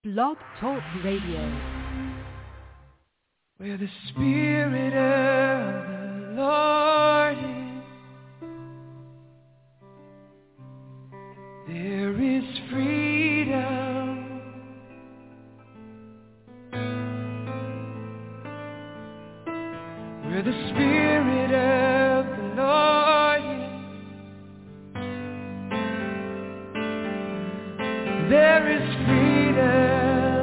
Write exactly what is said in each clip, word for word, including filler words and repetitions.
Blog Talk Radio. Where the Spirit of the Lord is, there is freedom. Where the Spirit of the Lord is, there is freedom.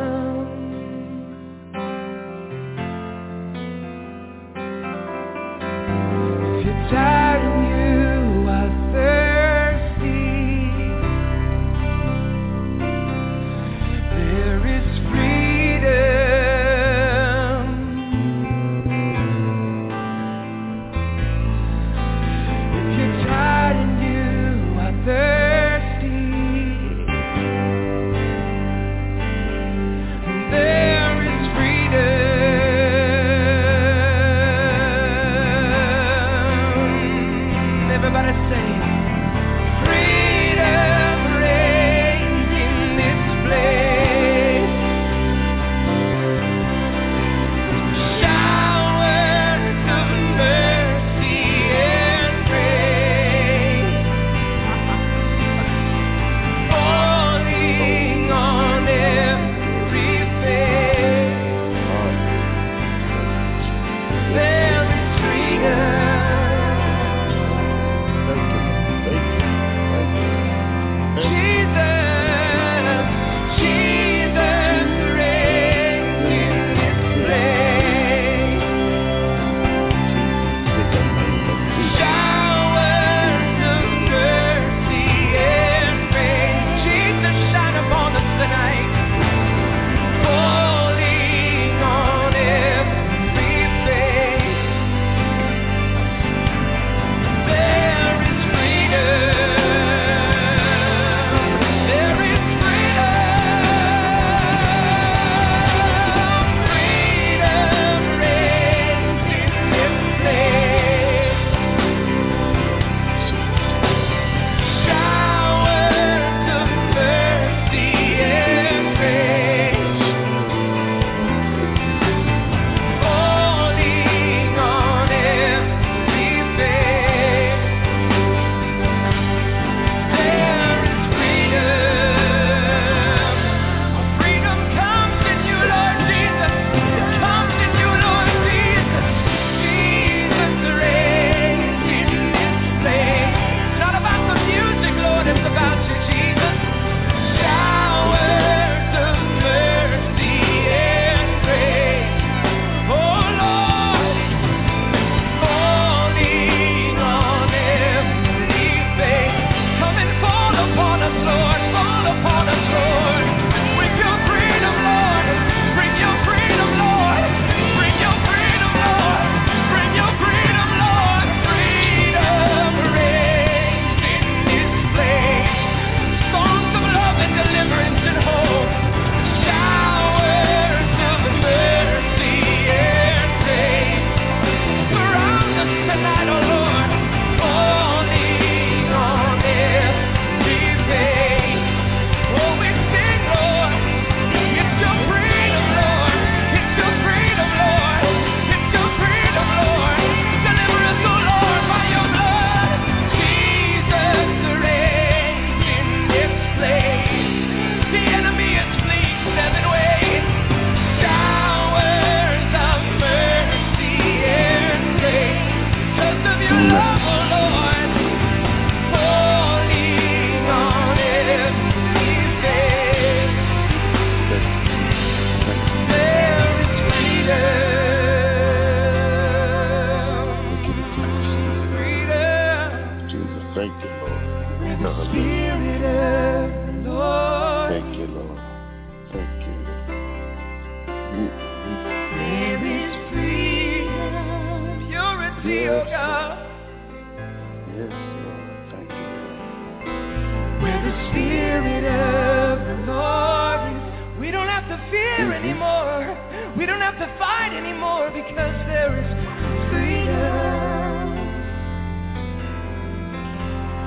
Tired and you are thirsty, there is freedom. If you're tired and you are thirsty, there is freedom. Everybody say, freedom reigns in this place. Showers of mercy and grace falling on every face. There is freedom.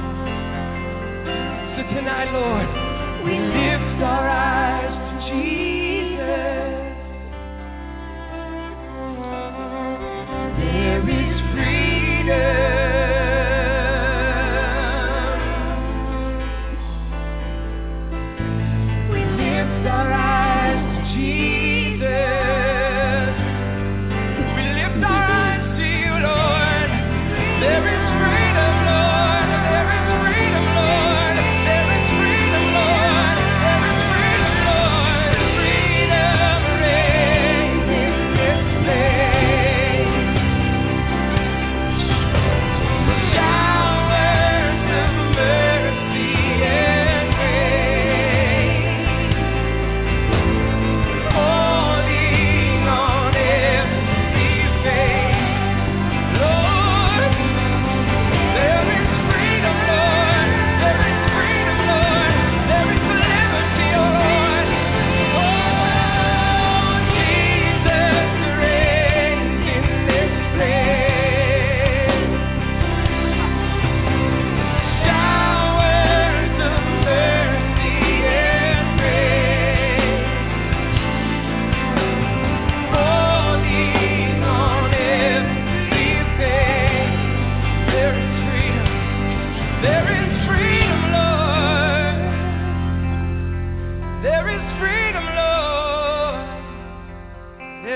Tonight, Lord, we lift our eyes to Jesus.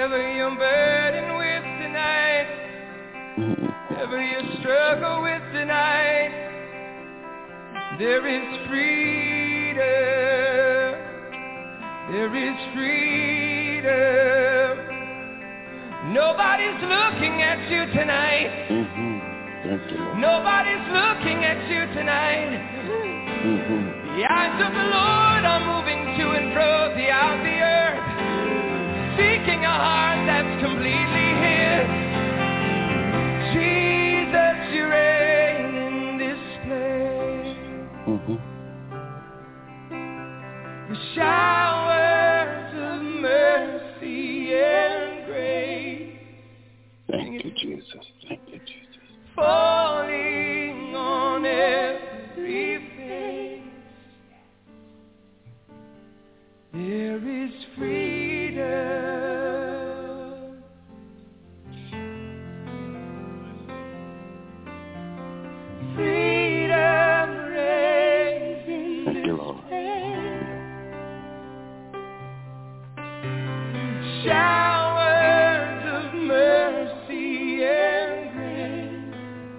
Whatever you're burdened with tonight, whatever you struggle with tonight, there is freedom. There is freedom. Nobody's looking at you tonight. Mm-hmm. Thank you, Lord. Nobody's looking at you tonight. Mm-hmm. The eyes of the Lord are moving to and fro throughout the earth, seeking a heart that's completely His. Jesus, you reign in this place. Mm-hmm. The showers of mercy and grace. Thank you, Jesus. Thank you, Jesus. Falling on every face. There is freedom. Freedom reigns in Thank you, this Lord. place. Showers of mercy and grace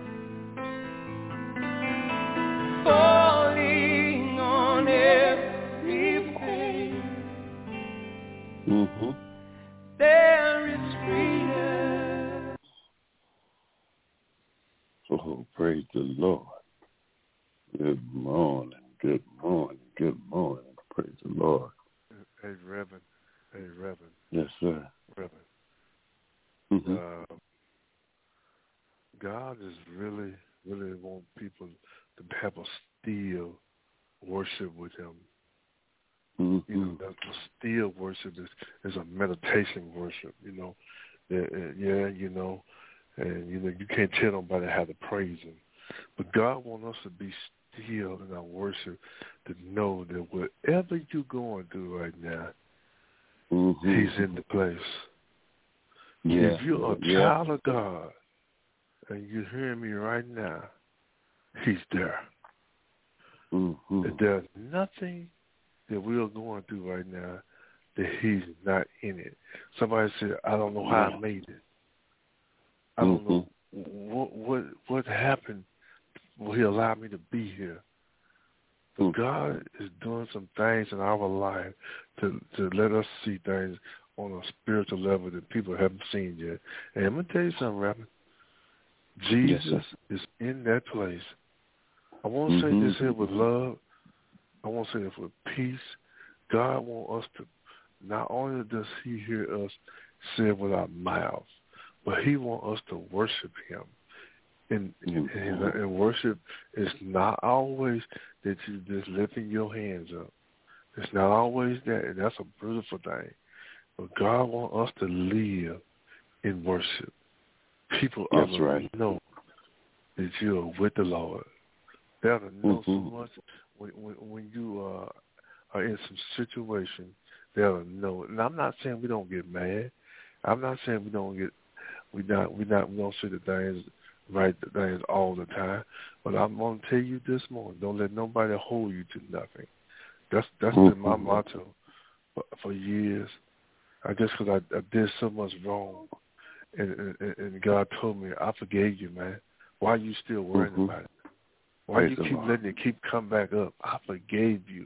falling on every face. Mm-hmm. There is freedom. Oh, praise the Lord. Good morning. Good morning. Good morning. Praise the Lord. Hey, Reverend. Hey, Reverend. Yes, sir. Reverend. Mm-hmm. Uh, God is really, really want people to have a still worship with Him. Mm-hmm. You know, that still worship is, is a meditation worship. You know, yeah, yeah, you know, and you know you can't tell nobody how to praise Him, but God wants us to be still in our worship, to know that whatever you're going through right now, Mm-hmm. He's in the place. Yeah. If you're a yeah. child of God and you're hearing me right now, He's there. Mm-hmm. That there's nothing that we are going through right now that He's not in it. Somebody said, I don't know how Yeah. I made it. I don't Mm-hmm. know what what what happened. Will He allow me to be here? But Mm-hmm. God is doing some things in our life to to let us see things on a spiritual level that people haven't seen yet. And I'm going to tell you something, Reverend. Jesus Yes, is in that place. I want to mm-hmm. say this here with love. I want to say this with peace. God wants us to, not only does He hear us say it with our mouths, but He wants us to worship Him. And, mm-hmm. and, and worship is not always that you just lifting your hands up. It's not always that, and that's a beautiful thing. But God wants us to live in worship. People ought That's to right. know that you are with the Lord. They ought to know Mm-hmm. so much when, when, when you uh, are in some situation. They ought to know. And I'm not saying we don't get mad. I'm not saying we don't get we not we not we don't say the things right the things all the time. But I'm gonna tell you this morning: don't let nobody hold you to nothing. That's that's mm-hmm. been my motto for, for years. I guess because I, I did so much wrong, and, and and God told me, I forgave you, man. Why are you still worrying mm-hmm. about it? Why Praise you the keep Lord. letting it keep come back up? I forgave you.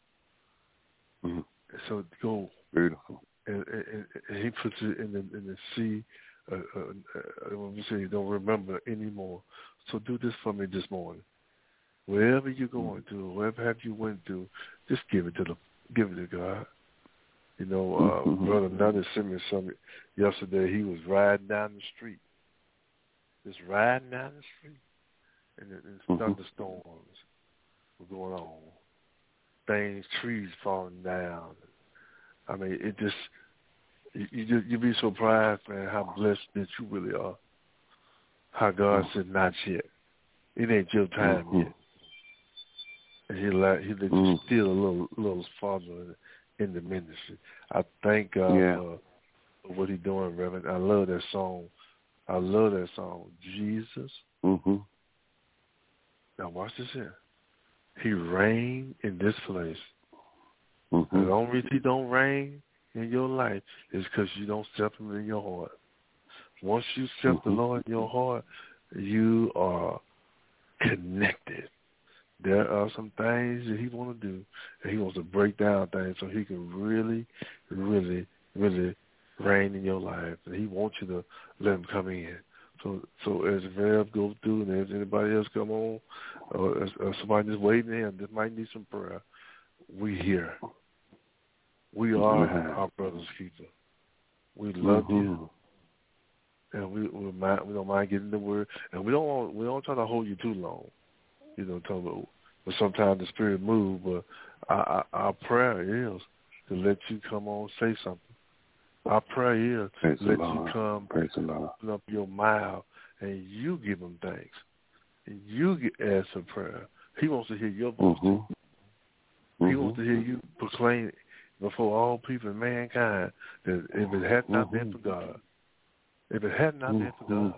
Mm-hmm. So go. Beautiful. And, and, and He puts it in the in the sea. Uh, uh, uh, when we say you don't remember anymore, so do this for me this morning. Wherever you're going through, wherever have you went through, just give it to the give it to God. You know, uh, mm-hmm. Brother Nutter sent me something yesterday. He was riding down the street, just riding down the street, and, and mm-hmm. thunderstorms were going on. Things, trees falling down. I mean, it just you you just, you'd be surprised, man, how blessed that you really are. How God mm-hmm. said, "Not yet. It ain't your time mm-hmm. yet." And He let He let mm-hmm. you still a little little farther in, in the ministry. I thank God yeah. for what He doing, Reverend. I love that song. I love that song, Jesus. Mm-hmm. Now watch this here. He reigned in this place. Mm-hmm. The only reason He don't reign in your life is because you don't accept him in your heart. Once you accept mm-hmm. the Lord in your heart, you are connected. There are some things that he wants to do, and he wants to break down things so he can really, really, really reign in your life. And he wants you to let him come in. So so as Rev goes through and as anybody else come on, or, or somebody just waiting in that might need some prayer, we here. We are mm-hmm. our brother's keeper. We love mm-hmm. you. And we we, mind, we don't mind getting the word, and we don't want, we don't try to hold you too long, you know. Talk about, but sometimes the spirit moves. But our, our, our prayer is to let you come on, say something. Our prayer is Praise to let Lord. you come, Praise the Lord. open up your mouth, and you give him thanks. And you get answer prayer. He wants to hear your voice. Mm-hmm. He mm-hmm. wants to hear you proclaim before all people and mankind that if it had not mm-hmm. been for God. If it had not mm-hmm. been for God,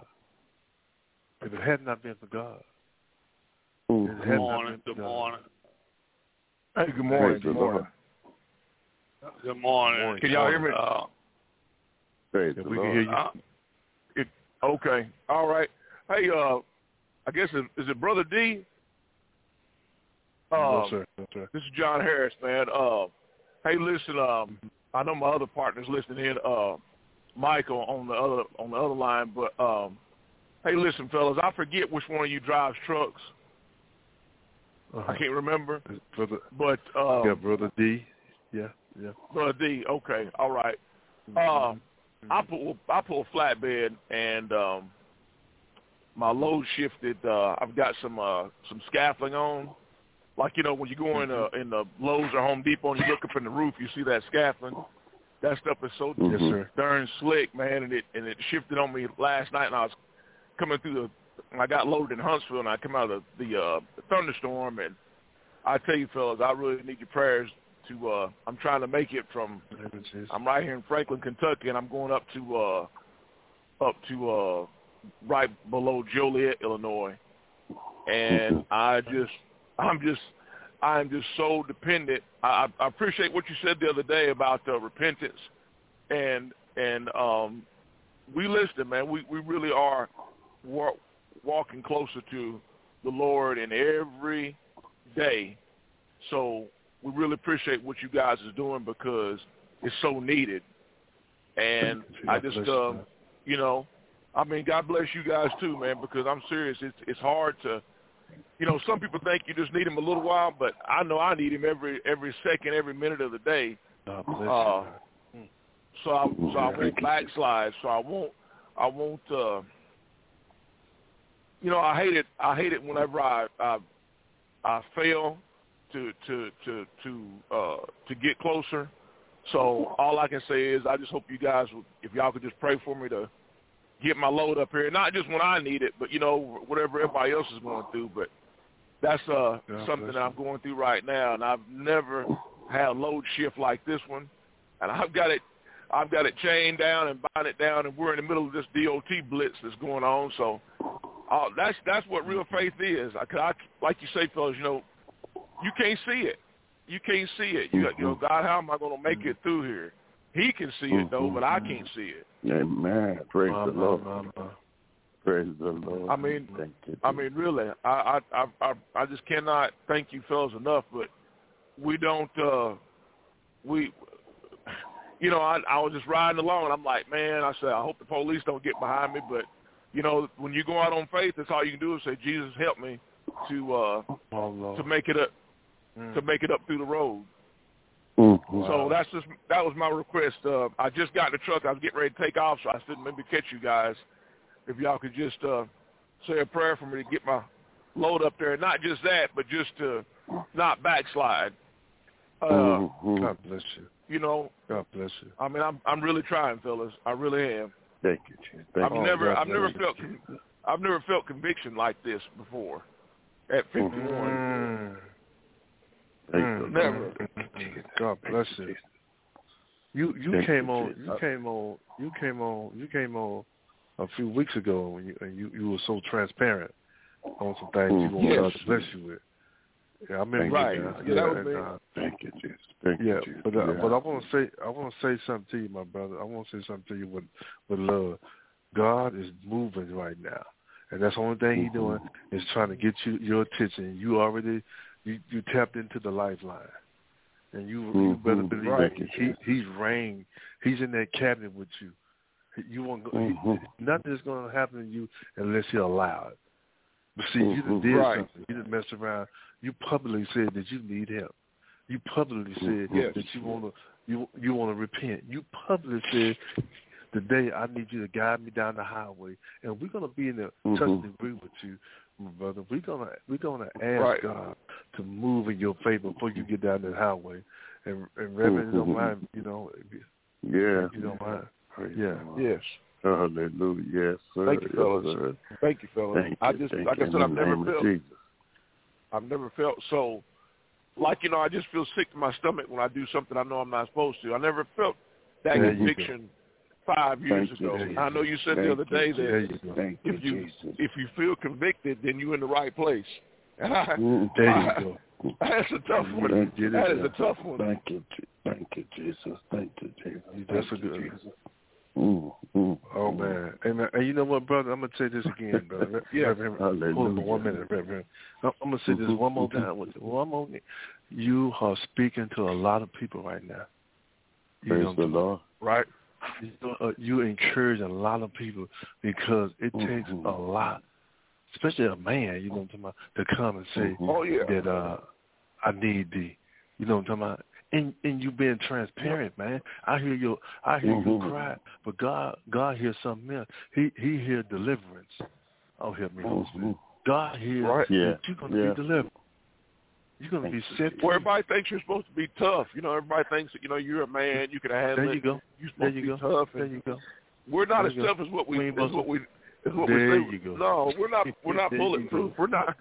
if it had not been for God, mm-hmm. it Good had morning. not been Good for morning. God. Hey, good morning. Praise Good the morning. Good morning. Good morning. Can y'all hear me? Uh, Praise If the we Lord. can hear you. uh, It, okay. All right. Hey, uh, I guess it, is it Brother D? Um, no, sir. No, sir. This is John Harris, man. Uh, hey, listen. Um, I know my other partner's listening in. Uh, Michael on the other on the other line, but um, hey, listen, fellas. I forget which one of you drives trucks. Uh-huh. I can't remember. Brother, But um, yeah, Brother D. Yeah, yeah. Brother D. Okay. All right. Mm-hmm. Um, I pull I pull a flatbed and um, my load shifted. Uh, I've got some uh, some scaffolding on, like you know when you go in uh, in the Lowe's or Home Depot and you look up in the roof, you see that scaffolding. That stuff is so Mm-hmm. Yes, sir. darn slick, man, and it and it shifted on me last night. And I was coming through the, when I got loaded in Huntsville, and I come out of the, the, uh, the thunderstorm. And I tell you, fellas, I really need your prayers. To uh, I'm trying to make it from. I'm right here in Franklin, Kentucky, and I'm going up to uh, up to uh, right below Joliet, Illinois. And I just, I'm just, I'm just so dependent. I, I appreciate what you said the other day about uh, repentance, and and um, we listen, man. We we really are wa- walking closer to the Lord in every day. So we really appreciate what you guys is doing because it's so needed. And I just, um, you know, I mean, God bless you guys too, man, because I'm serious. It's it's hard to, you know, some people think you just need him a little while, but I know I need him every every second, every minute of the day. God bless Uh, you. so I so I won't backslide. So I won't I won't. Uh, you know, I hate it. I hate it whenever I I, I fail to to to to uh, to get closer. So all I can say is I just hope you guys, if y'all could just pray for me to get my load up here, not just when I need it, but you know whatever everybody else is going through. But that's uh yeah, something that I'm going through right now, and I've never had a load shift like this one, and I've got it. I've got it chained down and bind it down, and we're in the middle of this D O T blitz that's going on. So uh, that's that's what real faith is. I, I, like you say, fellas, you know, you can't see it. You can't see it. You, you know, God, how am I going to make it through here? He can see it, though, but I can't see it. Amen. Praise Mama, the Lord. Mama. Praise the Lord. I mean, Thank you, I mean, really, I, I, I, I just cannot thank you fellas enough. But we don't, uh, we, you know, I, I was just riding along, and I'm like, man, I said, I hope the police don't get behind me. But you know, when you go out on faith, that's all you can do is say, Jesus, help me to uh, Oh, to make it up, mm. to make it up through the road. Mm-hmm. So that's just that was my request. Uh, I just got in the truck. I was getting ready to take off, so I said maybe catch you guys. If y'all could just uh, say a prayer for me to get my load up there. And not just that, but just to not backslide. Uh, mm-hmm. God bless you. You know. God bless you. I mean, I'm I'm really trying, fellas. I really am. Thank you, Jesus. Thank I've you. never God I've never bless felt you. I've never felt conviction like this before. At fifty-one. Mm. Thank Mm. you. Never. God bless you. You you Thank came you, on Jesus. you came on you came on you came on a few weeks ago when you and you, you were so transparent on some things you want Yes. God to bless you with. Yeah, I remember right. that. Yeah, yeah, that was and, me. uh, Thank you, Jesus. Thank yeah, you, Jesus. but uh, yeah. but I want to say I want to say something to you, my brother. I want to say something to you with with love. God is moving right now, and that's the only thing He's doing is trying to get you your attention. You already you, you tapped into the lifeline, and you mm-hmm. you better believe right. he he's reigned. He's in that cabinet with you. You won't go, mm-hmm. he, nothing is going to happen to you unless He allow it. But see, mm-hmm. you done did right. something. You didn't mess around. You publicly said that you need help. You publicly said yes. that you want to you you want to repent. You publicly said, today I need you to guide me down the highway, and we're gonna be in a mm-hmm. touch and agree with you, my brother. We're gonna we're gonna ask right. God to move in your favor before you get down that highway. And, and Reverend, mm-hmm. you don't mind, you know, yeah, you don't mind, Praise yeah, yes. Hallelujah, yes, sir. Thank you, fellas. Yes, sir. Thank you, fellas. Thank I you, just, thank like you. I said, I've never name felt, of Jesus. I've never felt so, like, you know, I just feel sick to my stomach when I do something I know I'm not supposed to. I never felt that there conviction five years thank ago. You, I know you said thank the other day you, that you, if you Jesus. if you feel convicted, then you're in the right place. And I, there you I, go. That's a tough one. Thank you, that is a tough one. Thank you, thank you, Jesus. Thank you, Jesus. That's thank a good. Jesus. Mm, mm, oh mm. man, and, uh, and you know what, brother? I'm gonna say this again, brother. yeah. Reverend, hold on one minute, Reverend. I'm gonna say this one more time with you. One more. You are speaking to a lot of people right now. You Praise know, the Lord. Right. You, know, uh, you encourage a lot of people because it mm-hmm. takes a lot, especially a man. You know what I'm talking about, to come and say mm-hmm. oh, yeah. that uh, I need thee. You know what I'm talking about. And, and you being transparent, man. I hear you. I hear mm-hmm. you cry, but God, God hears something else. He, He hears deliverance. Oh, help me, Holy Spirit. Mm-hmm. God hears right. that yeah. you're going to yeah. be delivered. You're going to be set free. Well, everybody thinks you're supposed to be tough. You know, everybody thinks that, you know, you're a man. You can handle there it. you go. You're supposed there you to be go. tough. There you go. We're not there as you tough as what we, we as what we, as what there we say. You go. No, we're not. We're not there bulletproof. We're not.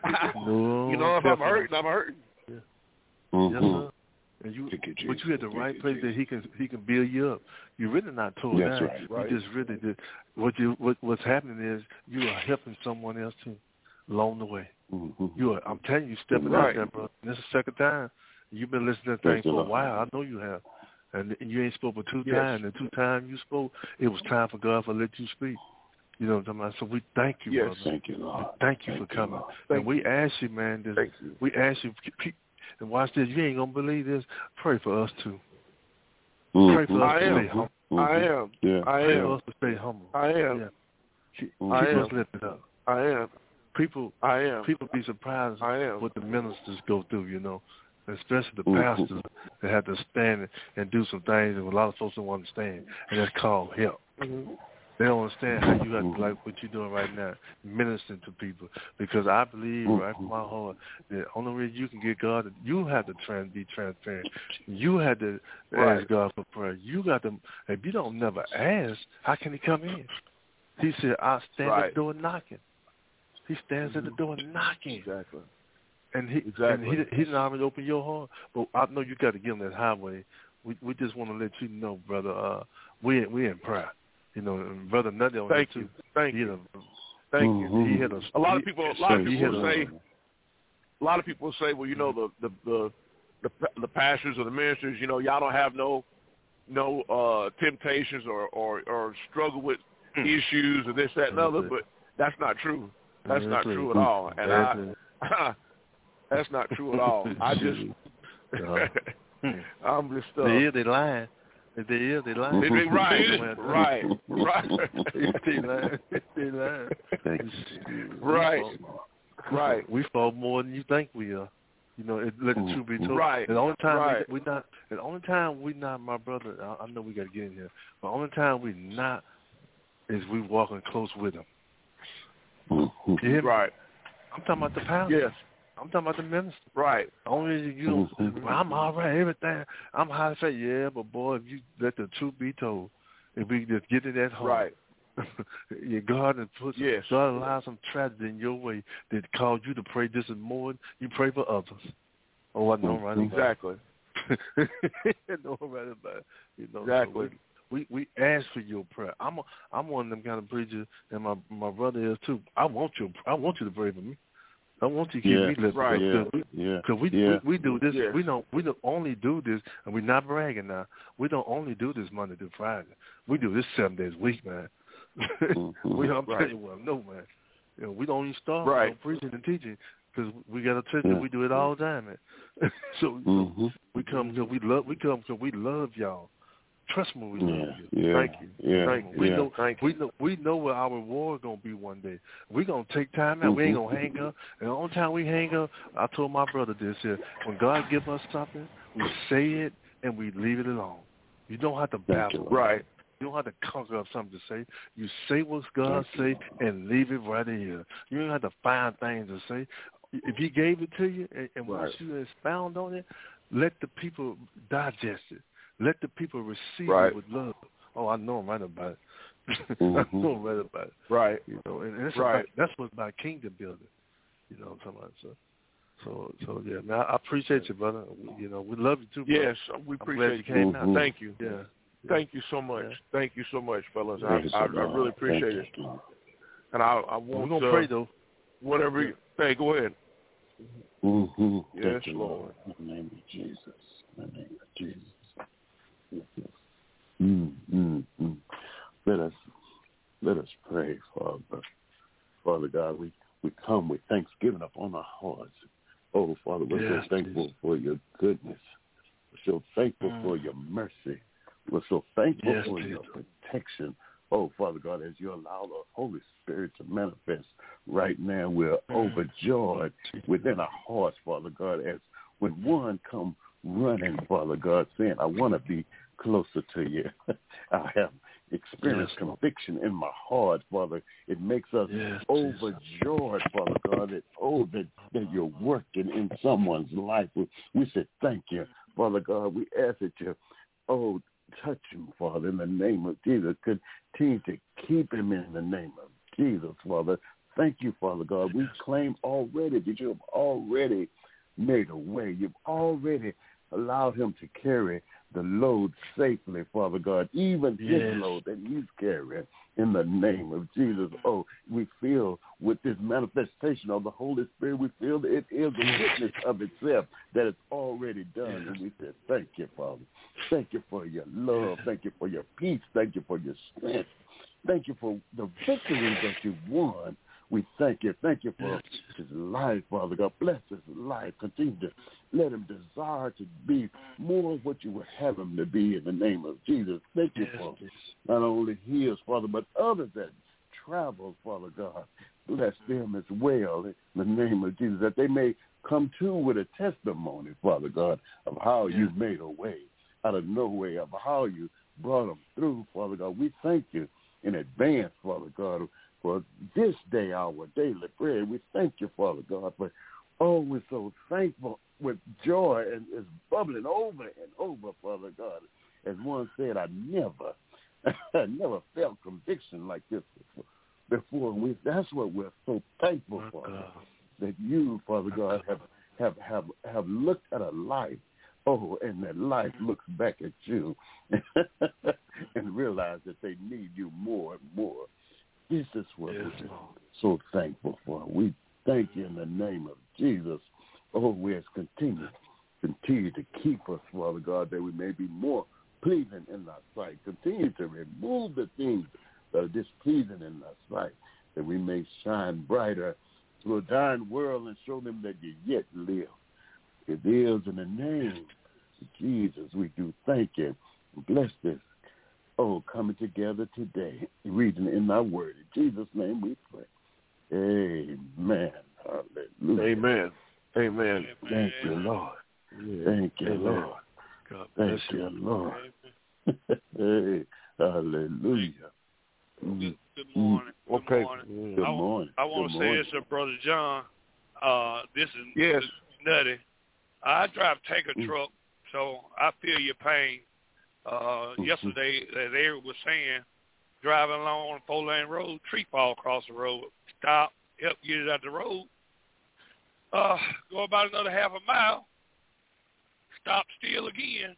no, you know, if I'm hurting, I'm hurting. Yeah. Mm-hmm. Yes, sir. And you, but you at the right place that he can he can build you up. You're really not told That's that. right. Right. You just really did. What you what what's happening is you are helping someone else too, along the way. Mm-hmm. You are. I'm telling you, stepping right. out there, bro. And this is the second time. You've been listening to that thing for a while. I know you have. And you ain't spoke but two yes. times. And two times you spoke, it was time for God to let you speak. You know what I'm talking about? So we thank you, yes. brother. Thank you, Lord. Thank you thank for coming. You, and thank we you. ask you, man. This, thank you. We ask you. And watch this. You ain't gonna believe this. Pray for us too. Mm-hmm. Pray for us I to am. stay humble. Mm-hmm. I am. Yeah. I Pray am. for us to stay humble. I am. Yeah. Keep, I keep am. us lifted up. I am. People. I am. People be surprised I am. what the ministers go through. You know, especially the mm-hmm. pastors that have to stand and do some things that a lot of folks don't understand, and that's called help. Mm-hmm. They don't understand how you have to, like what you're doing right now, ministering to people. Because I believe mm-hmm. right from my heart that only way you can get God, you have to try and be transparent. You have to right. ask God for prayer. You got to. If you don't never ask, how can He come in? He said, "I stand right. at the door knocking." He stands mm-hmm. at the door knocking. Exactly. And he exactly. and he he didn't already open your heart, but I know you got to get on that highway. We we just want to let you know, brother. Uh, we we in prayer. You know, and Brother Nutty on Thank too. you. Thank he you. Had a, Thank mm-hmm. you. He had a, a lot he, of people. A lot of people will say. A, a lot of people will say, well, you know, the the the the, the pastors or the ministers, you know, y'all don't have no no uh, temptations or, or or struggle with mm. issues or this, that, and other. But that's not true. That's not true at all. And I, that's not true at all. I just, I'm just. Uh, they is, they lying. If they is, they lying. They, they, right, right, right. they lying. They lying. Right, right. We fall more than you think we are. You know, it, let the truth be told. Right. And the only time right. we, we not, the only time we not, my brother. I, I know we got to get in here. But the only time we not is we walking close with him. Mm-hmm. You hear me? Right. I'm talking about the pastor. Yes. I'm talking about the minister. Right. Only you don't mm-hmm. well, I'm all right, everything. I'm high to say, yeah, but boy, if you let the truth be told, if we just get in that heart, right. your God has put yes. God allows some tragedy in your way that caused you to pray just as more you pray for others. Oh, I know right about exactly. it. know right about it. You know, exactly. So we, we we ask for your prayer. I'm a, I'm one of them kind of preachers, and my my brother is too. I want you I want you to pray for me. I want you to keep yeah, me lifted right, up. yeah, we, yeah, Cause we, yeah. we we do this. Yes. We don't we don't only do this, and we're not bragging now. We don't only do this Monday through Friday. We do this seven days a week, man. Mm-hmm. we I'm Right. telling you what, no, man. You know, we don't even start Right. you know, preaching and teaching because we got a church Yeah. that we do it all the time, man. so, Mm-hmm. so we come because we love we come because we love y'all. Trust me, we love Yeah, you. yeah, Thank you. yeah, Thank you. We yeah. know Thank we know we know what our reward gonna be one day. We're gonna take time out. We ain't gonna hang up. And the only time we hang up, I told my brother this here. When God give us something, we say it and we leave it alone. You don't have to battle. Right. You don't have to conquer up something to say. You say what God say and leave it right here. You don't have to find things to say. If He gave it to you and, and Right. once you expound on it, let the people digest it. Let the people receive Right. it with love. Oh, I know I'm right about it. Mm-hmm. I know I'm right about it. Right. You know, and, and that's Right. about, that's what's about kingdom building. You know what I'm talking about? So, so, so yeah. Man, I appreciate you, brother. You know, we love you too, brother. Yes, we I'm glad appreciate you came Mm-hmm. out. Thank you. Yeah. yeah. Thank you so much. Yeah. Thank you so much, fellas. I, Praise I, the I Lord. really appreciate Thank it. you, Lord. And I, I We're want gonna to pray though. whatever. You, hey, go ahead. Mm-hmm. Yes, Thank you, Lord. In the name of Jesus. In the name of Jesus. Yes, yes. Mm, mm, mm. Let us let us pray, Father. Father God, we, we come with thanksgiving upon our hearts. Oh, Father, we're Yes, so thankful Jesus. for your goodness. We're so thankful Mm. for your mercy. We're so thankful Yes, for Jesus. your protection. Oh, Father God, as you allow the Holy Spirit to manifest right now, we're Mm. overjoyed within our hearts, Father God, as when one come running, Father God, saying, I want to be closer to you. I have experienced Yes, Lord. conviction in my heart, Father. It makes us Yes, overjoyed, Father God, that, oh, that, that you're working in someone's life. We, we say thank you, Father God. We ask that you, oh, touch him, Father, in the name of Jesus. Continue to keep him in the name of Jesus, Father. Thank you, Father God. We claim already that you have already made a way. You've already allowed him to carry the load safely, Father God, even Yes. his load that he's carrying in the name of Jesus. Oh, we feel with this manifestation of the Holy Spirit, we feel that it is a witness of itself that it's already done. And we say, thank you, Father. Thank you for your love. Thank you for your peace. Thank you for your strength. Thank you for the victories that you've won. We thank you. Thank you for his life, Father God. Bless his life. Continue to let him desire to be more of what you would have him to be in the name of Jesus. Thank you for not only his, Father, but others that travel, Father God. Bless them as well in the name of Jesus, that they may come to with a testimony, Father God, of how Yeah. you made a way out of no way, of how you brought them through, Father God. We thank you in advance, Father God, for this day, our daily bread. We thank you, Father God, for, oh, we're so thankful with joy, and it's bubbling over and over, Father God. As one said, I never, I never felt conviction like this before. before. We, that's what we're so thankful for, that you, Father God, have, have, have, have looked at a life, oh, and that life looks back at you and realize that they need you more and more. This is what Yes, we're Lord. so thankful for. We thank you in the name of Jesus. Oh, we ask continue, continue to keep us, Father God, that we may be more pleasing in thy sight. Continue to remove the things that are displeasing in thy sight, that we may shine brighter to a dying world and show them that you yet live. It is in the name of Jesus we do thank you. Bless this. Oh, coming together today, reading in thy word. In Jesus' name we pray. Amen. Hallelujah. Amen. Amen. Thank you, Lord. Thank you, Amen. Lord. God Thank bless you, you. Lord. Hey, hallelujah. Good, good morning. Good Okay. morning. Good I, wa- morning. I want Good to say morning. this to Brother John. Uh, this is Yes. this is nutty. I drive tanker Mm. truck, so I feel your pain. Uh, Mhm. Yesterday, as Eric was saying, driving along on a four-lane road, tree fall across the road. Stop, help get it out the road. Uh, go about another half a mile. Stop still again.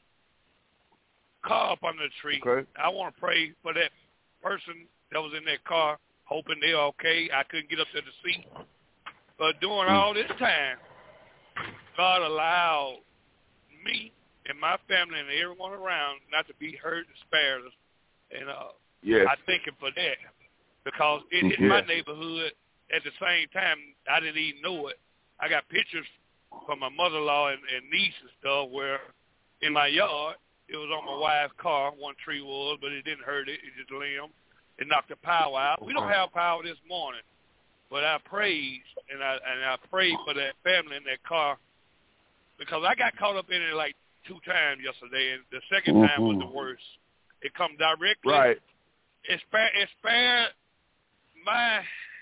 Car up under the tree. Okay. I want to pray for that person that was in that car, hoping they're okay. I couldn't get up to the seat. But during all this time, God allowed me and my family and everyone around not to be hurt and spared. And uh, yes. I thank him for that because it hit yes. my neighborhood at the same time. I didn't even know it. I got pictures from my mother-in-law and, and niece and stuff where in my yard, it was on my wife's car, one tree was, but it didn't hurt it. It just limbed. It knocked the power out. We don't have power this morning, but I prayed, and I and I prayed for that family in that car because I got caught up in it like two times yesterday, and the second mm-hmm. time was the worst. It come directly. Right. It spared, it spared my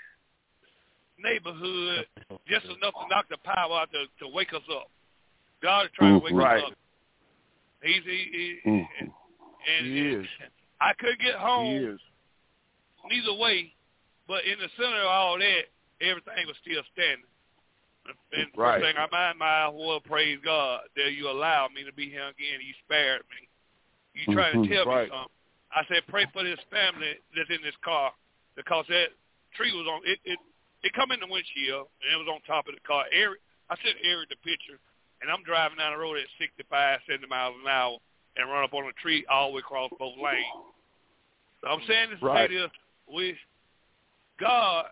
neighborhood just enough to knock the power out to, to wake us up. God is trying mm-hmm. to wake right. us up. He's he, he mm-hmm. and, he and is. I could get home he is. neither way, but in the center of all that, everything was still standing. And right. first thing I mind my well, praise God that you allowed me to be here again. You spared me. You trying mm-hmm. to tell right. me something. I said, pray for this family that's in this car because that tree was on it. It it come in the windshield and it was on top of the car. Eric, I sent Eric the picture. And I'm driving down the road at sixty-five, seventy miles an hour and run up on a tree all the way across both lanes. So I'm saying this right. to say this, we, God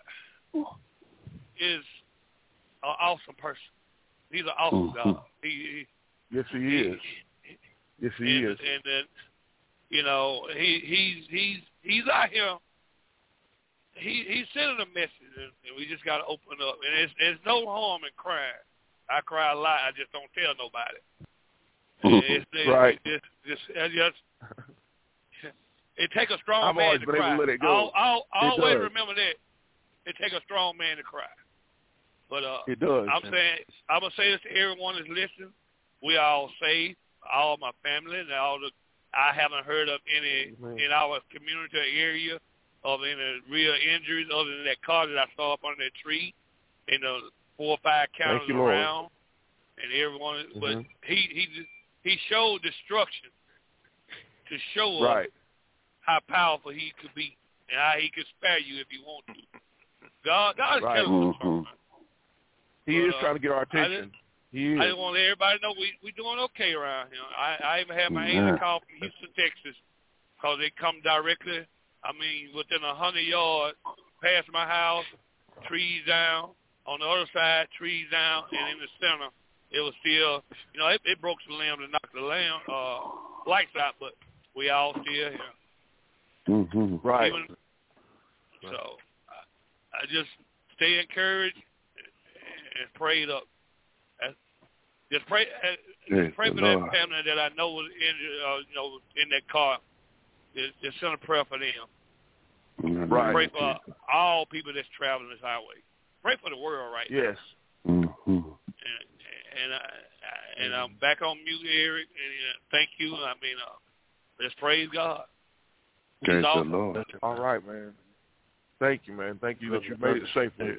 is an awesome person. He's an awesome mm-hmm. God. He, he, yes, he, he is. Yes, he and, is. And then, you know, he he's he's he's out here. He he's sending a message, and we just got to open up. And there's there's no harm in crying. I cry a lot. I just don't tell nobody. It's, it's, right. It's just, it's just, it takes a strong I've man always to been cry. able to let it go. I'll, I'll it always does. remember that. It takes a strong man to cry. But uh, it does. I'm saying, I'm gonna say this to everyone that's listening. We all saved, all my family, and all the. I haven't heard of any Amen. in our community area of any real injuries other than that car that I saw up under that tree in the four or five counties you, around, Lord. and everyone. Mm-hmm. But he he he showed destruction to show right. us how powerful he could be and how he could spare you if he wants to. God, God is right. telling us mm-hmm. something. He but, is uh, trying to get our attention. He is. I just want to let everybody know we we doing okay around here. I, I even had my yeah. agent call from Houston, Texas, because they come directly. I mean, within a hundred yards past my house, trees down. On the other side, trees down, and in the center, it was still, you know, it, it broke some limbs and knocked the lamp, uh, lights out, but we all still here. Mm-hmm. Right. Even, so I, I just stay encouraged and, and prayed up. Just pray, uh, just pray for that family that I know was in, uh, you know, in that car. Just, just send a prayer for them. Right. Pray for all people that's traveling this highway. Pray for the world right yes. now. Mm-hmm. And and, I, I, and I'm back on mute, Eric. And uh, thank you. I mean, uh, let's praise God. Praise the awesome. Lord. All right, man. Thank you, man. Thank you that you made it safely.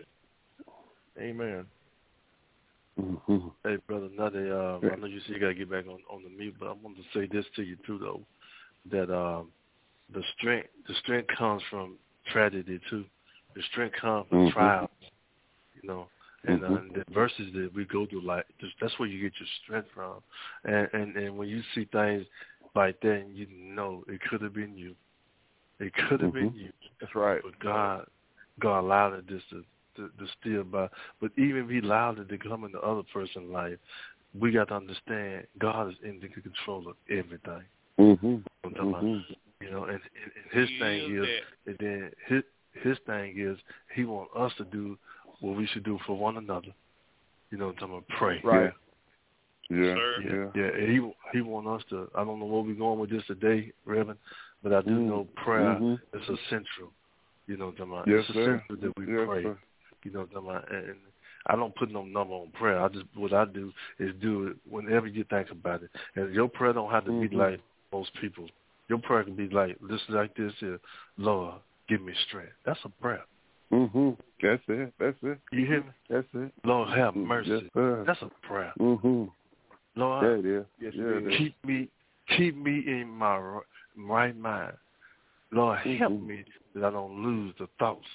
Amen. Mm-hmm. Hey, brother Nutty, uh, I know you said you got to get back on, on the mute, but I wanted to say this to you too, though, that um, the strength the strength comes from tragedy too. The strength comes from mm-hmm. trials, you know, and, mm-hmm. uh, and the verses that we go through, like that's where you get your strength from. And, and and when you see things like that, you know it could have been you. It could have mm-hmm. been you. That's right. But God, God allowed it just to. To, to steal by, but even if He allowed it to come in the other person's life, we got to understand God is in the control of everything. Mm-hmm. Mm-hmm. You know, and, and, and His he thing is, is and then His His thing is He wants us to do what we should do for one another. You know, what I'm talking about, pray. Right. Yeah. Yeah. Yeah. yeah. yeah. He He wants us to. I don't know where we're going with this today, Reverend, but I do mm-hmm. know prayer mm-hmm. is essential. You know, what I'm talking about. Yes, it's sir. essential that we yes, pray. Sir. You know what I'm talking about? And I don't put no number on prayer. I just what I do is do it whenever you think about it. And your prayer don't have to mm-hmm. be like most people. Your prayer can be like this, like this here. Lord, give me strength. That's a prayer. Mm-hmm. That's it. That's it. You hear me? That's it. Lord, have mercy. Yes, sir. That's a prayer. Mm-hmm. Lord, yeah, it is. Yes, yeah, it is. keep me, keep me in my right mind. Lord, mm-hmm. help me that I don't lose the thoughts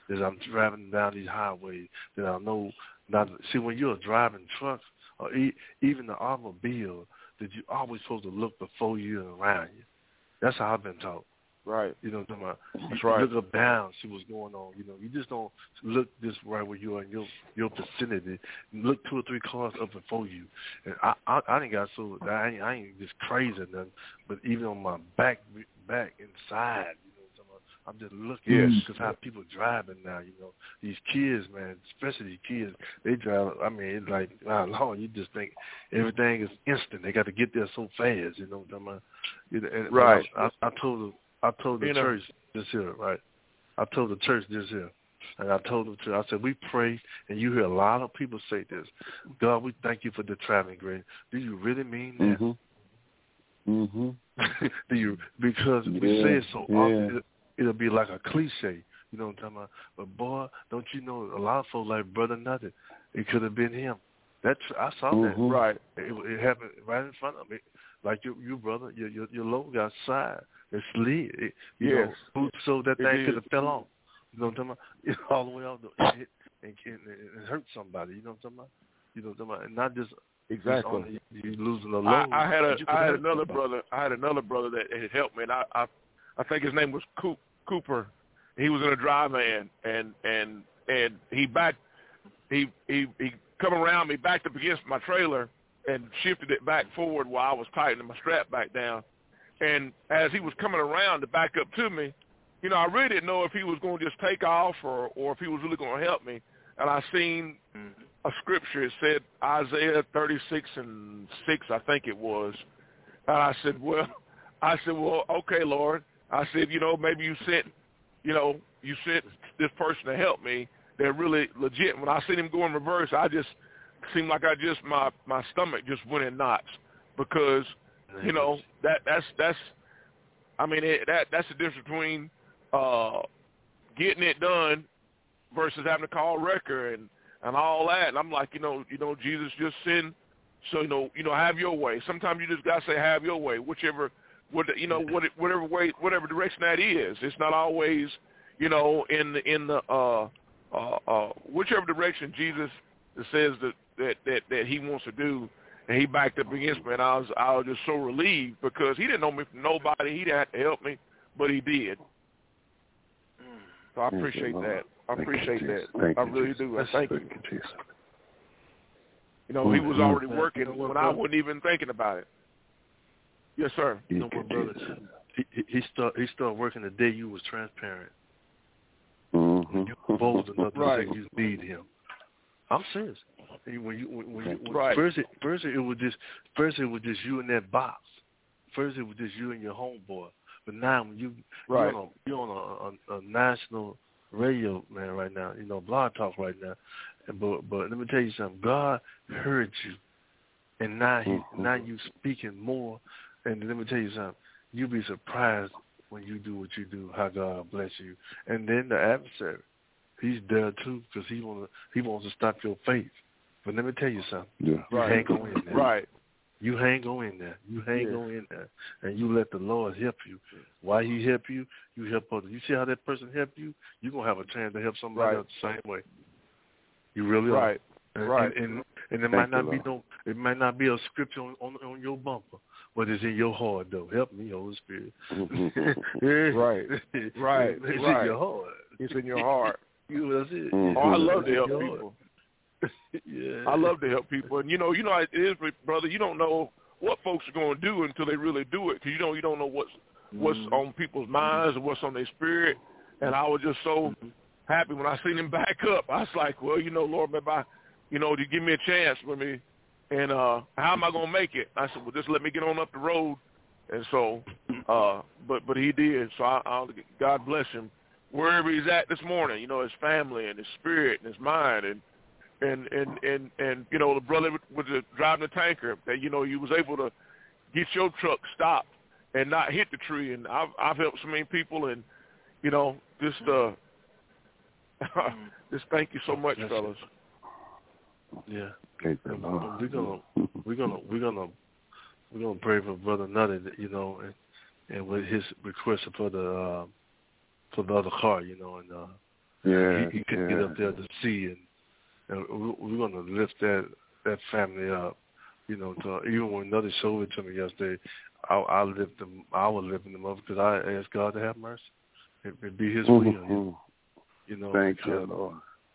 as I'm driving down these highways, that I know not. See, when you're driving trucks or e- even the automobile, that you always supposed to look before you and around you. That's how I've been taught. Right. You know what I'm talking about? That's you right. Look up down, see what's going on. You know, you just don't look this right where you are in your your vicinity. Look two or three cars up before you. And I I, I didn't got so I ain't, I ain't just crazy or nothing, but even on my back back inside, you know what I'm talking about? I'm just looking because how people driving now. You know, these kids, man, especially these kids, they drive. I mean, it's like, wow, Lord, you just think everything is instant. They got to get there so fast. You know what I'm talking about? You know, and, right. I, I, I told them. I told the you know. church this here, right? I told the church this here. And I told them to, I said, we pray, and you hear a lot of people say this. God, we thank you for the traveling grace. Do you really mean that? Mm-hmm. Mm-hmm. Do you? Because yeah. we say it so yeah. often, it, it'll be like a cliche. You know what I'm talking about? But, boy, don't you know, a lot of folks like Brother Nothing. It could have been him. That I saw mm-hmm. that. Right. It, it happened right in front of me. Like your, your brother, your, your, your logo got side. It slid. It, you yes. know, boots so that thing could have fell off. You know what I'm talking about? It, all the way off, the, it hit and, and, and hurt somebody. You know what I'm talking about? You know what I'm talking about? And not just exactly. Only, you losing a load. I, I had a I had another somebody. brother. I had another brother that had helped me, and I I, I think his name was Coop, Cooper. He was in a dry van, and and and he backed. He he he come around me, backed up against my trailer, and shifted it back forward while I was tightening my strap back down. And as he was coming around to back up to me, you know, I really didn't know if he was going to just take off or, or if he was really going to help me. And I seen a scripture. It said Isaiah thirty-six and six, I think it was. And I said, well, I said, well, okay, Lord. I said, you know, maybe you sent, you know, you sent this person to help me. They're really legit. When I seen him go in reverse, I just seemed like I just my my stomach just went in knots because. You know, that that's that's I mean it, that that's the difference between uh, getting it done versus having to call wrecker and, and all that. And I'm like, you know, you know, Jesus just send so you know, you know, have your way. Sometimes you just gotta say have your way, whichever what you know, what whatever way whatever direction that is. It's not always, you know, in the in the uh uh, uh whichever direction Jesus says that, that, that, that he wants to do. And he backed up against me, and I was I was just so relieved because he didn't know me from nobody. He didn't have to help me, but he did. So I appreciate that. I appreciate that. I really do. I thank you. You know, he was already working when I wasn't even thinking about it. Yes, sir. You know what, brother? He he start he started working the day you was transparent. Mm-hmm. You were bold enough to right. say you need him. I'm serious. When you, when, when you, when right. first, it, first it was just, first it was just you in that box. First it was just you and your homeboy. But now when you, right. you're on, a, you're on a, a, a national radio, man, right now. You know, Blog Talk right now. And, but, but let me tell you something. God heard you, and now he, mm-hmm. now you speaking more. And let me tell you something. You'll be surprised when you do what you do, how God bless you. And then the adversary, he's there too, because he want he wants to stop your faith. But let me tell you something. Yeah. You right. hang on in there. Right. You hang on in there. You hang yeah. on in there. And you let the Lord help you. Why he help you, you help others. You see how that person help you? You're going to have a chance to help somebody right. else the same way. You really right. are. And, right. And, and, and it Thank might not you, be no it might not be a scripture on, on, on your bumper, but it's in your heart though. Help me, Holy Spirit. right. Right. It's right. in your heart. It's in your heart. You that's it. Mm-hmm. Oh, I love to help people. yeah. I love to help people, and you know, you know, it is, brother. You don't know what folks are going to do until they really do it, because you know, you don't know what's mm-hmm. what's on people's minds or what's on their spirit. And I was just so mm-hmm. happy when I seen him back up. I was like, well, you know, Lord, maybe I, you know, to give me a chance with me, and uh, how am I going to make it? I said, well, just let me get on up the road. And so, uh, but but he did. So I, I'll, God bless him wherever he's at this morning. You know, his family and his spirit and his mind and. And, and, and, and, you know, the brother was driving the tanker, that, you know, you was able to get your truck stopped and not hit the tree. And I've, I've helped so many people, and, you know, just, uh, just thank you so much, That's fellas. Yeah. Okay. And we're gonna, we're gonna, we're gonna, we're gonna pray for Brother Nutty, you know, and, and with his request for the, uh, for the other car, you know, and, uh, Yeah, he, he couldn't yeah. get up there to see, and, and we're going to lift that that family up. You know, to, even when Nutty showed it to me yesterday, I, I lift them. I was lifting them up because I asked God to have mercy. It, it be His will. Mm-hmm. You, you know, thank because, you, Lord.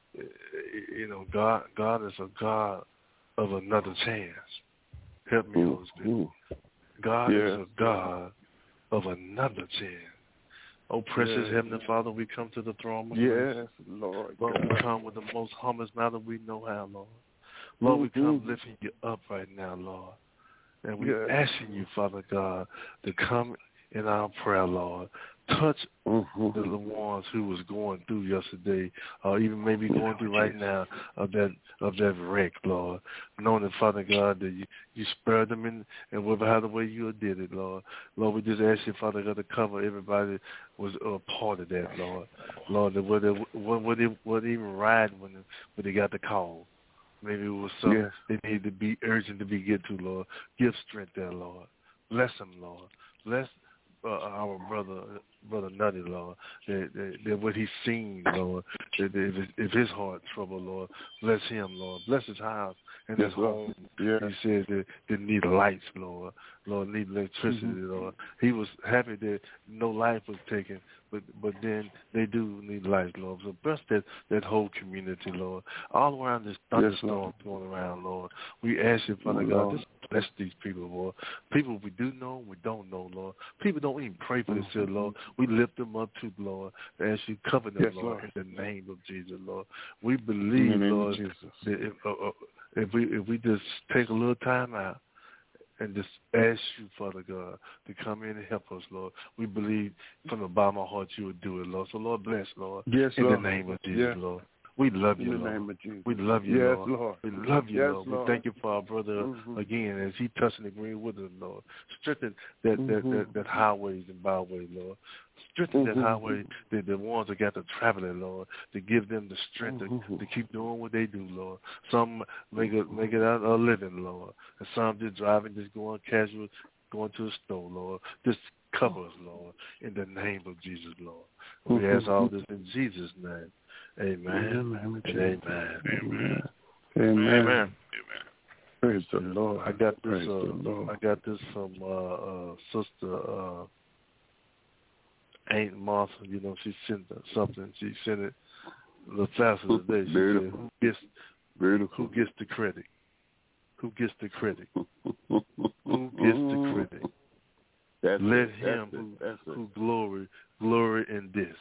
You know, God, God is a God of another chance. Help me, Holy Spirit. Mm-hmm. God yeah. is a God of another chance. Oh, precious yes. Heavenly Father, we come to the throne of yes, grace. Lord. Lord, God. we come with the most humblest manner we know how, Lord. Lord, mm-hmm. we come lifting you up right now, Lord. And we're yes. asking you, Father God, to come in our prayer, Lord. Touch mm-hmm. the ones who was going through yesterday, or even maybe going through right now of that of that wreck, Lord. Knowing that, Father God, that you, you spared them in and whatever way you did it, Lord. Lord, we just ask you, Father God, to cover everybody was a part of that, Lord. Lord, that would would they would even ride when they, when they got the call. Maybe it was something yes. they needed to be urgent to be get to, Lord. Give strength there, Lord. Bless them, Lord. Bless uh, our brother, brother Nutty, Lord. That, that, that what he's seen, Lord. That, that if, if his heart troubled, Lord, bless him, Lord. Bless his house and yes, his home. Yes. He said that they need lights, Lord. Lord, need electricity, mm-hmm. Lord. He was happy that no life was taken, but but then they do need lights, Lord. So bless that, that whole community, Lord. All around this thunderstorm yes, going around, Lord. We ask you, Father God, just bless these people, Lord. People we do know, we don't know, Lord. People don't even pray for themselves, Lord. We lift them up to, Lord. As you cover them, yes, Lord, Lord, in the name of Jesus, Lord. We believe, Lord, that if, uh, uh, if we if we just take a little time out and just ask you, Father God, to come in and help us, Lord. We believe from the bottom of our heart you would do it, Lord. So, Lord, bless, Lord, yes, in Lord. the name of Jesus, yes. Lord. We love you, in the Lord. Name of Jesus. We love you, yes, Lord. Lord. We love you, yes, Lord. Lord. We thank you for our brother mm-hmm. again as he touched and agreed with us, Lord. Strengthen that, mm-hmm. that, that, that highways and byways, Lord. Strengthen mm-hmm. that highway, the, the ones that got to travel it, Lord, to give them the strength mm-hmm. to, to keep doing what they do, Lord. Some make it, make it out a living, Lord. And some just driving, just going casual, going to the store, Lord. Just cover us, Lord, in the name of Jesus, Lord. We mm-hmm. ask all this in Jesus' name. Amen. Amen. And amen. Amen. Amen. Amen. Amen. Praise the Lord. I got this. Praise Uh, the Lord. I got this from uh, uh, Sister uh, Aunt Martha. You know, she sent something. She sent it a little faster today. She Beautiful. said, "Who gets? Beautiful. Who gets the credit? Who gets the credit? Who gets the credit? That's Let it. him That's who, That's who glory glory in this."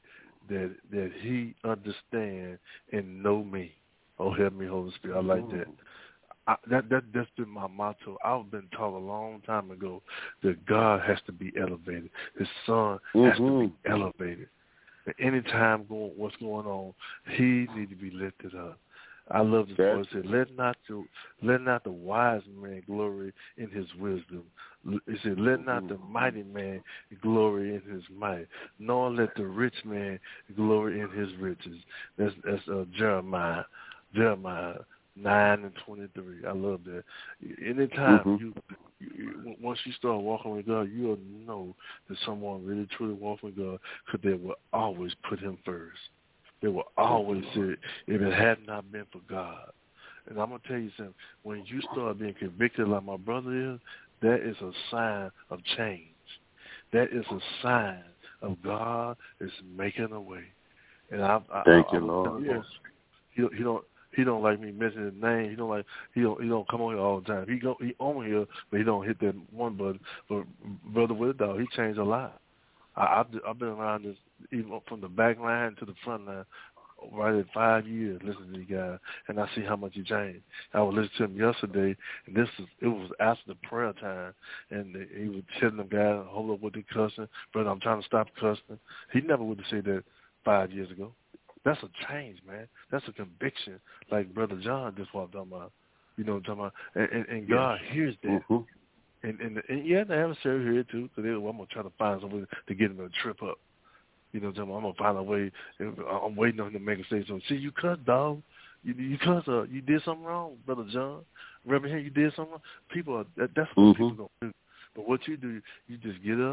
That that he understand and know me. Oh, help me, Holy Spirit. I like that. I, that that that's been my motto. I've been taught a long time ago that God has to be elevated. His Son mm-hmm. has to be elevated. And anytime going what's going on, he needs to be lifted up. I love this verse. It said, "Let not the let not the wise man glory in his wisdom." It said, "Let not the mighty man glory in his might, nor let the rich man glory in his riches." That's that's uh, Jeremiah, Jeremiah nine and twenty three. I love that. Anytime mm-hmm. you, you, once you start walking with God, you'll know that someone really truly walks with God, because they will always put Him first. They will always say, if it had not been for God. And I'm going to tell you something. When you start being convicted like my brother is, that is a sign of change. That is a sign of God is making a way. And I, I, Thank I, you, Lord. Yes. He, he don't. He don't like me mentioning his name. He don't like. He don't. He don't come on here all the time. He go. He on here, but he don't hit that one button. But brother with dog, he changed a lot. I, I've, I've been around this even from the back line to the front line, right at five years listening to the guy, and I see how much he changed. I was listening to him yesterday, and this is it was after the prayer time, and he was telling the guy, "Hold up with the cussing, brother. I'm trying to stop cussing." He never would have said that five years ago. That's a change, man. That's a conviction, like Brother John just walked on about. You know what I'm talking about? And, and, and God yes. hears that. Mm-hmm. And, and, and yeah, the adversary here too, because well, I'm going to try to find some way to get him to trip up. You know what I'm talking about? I'm going to find a way. I'm waiting on him to make a say so. See, you cuss, dog. You, you cuss, uh, you did something wrong, Brother John. Reverend here, you did something wrong. People, are, that, that's what mm-hmm. people going to do. But what you do, you just get up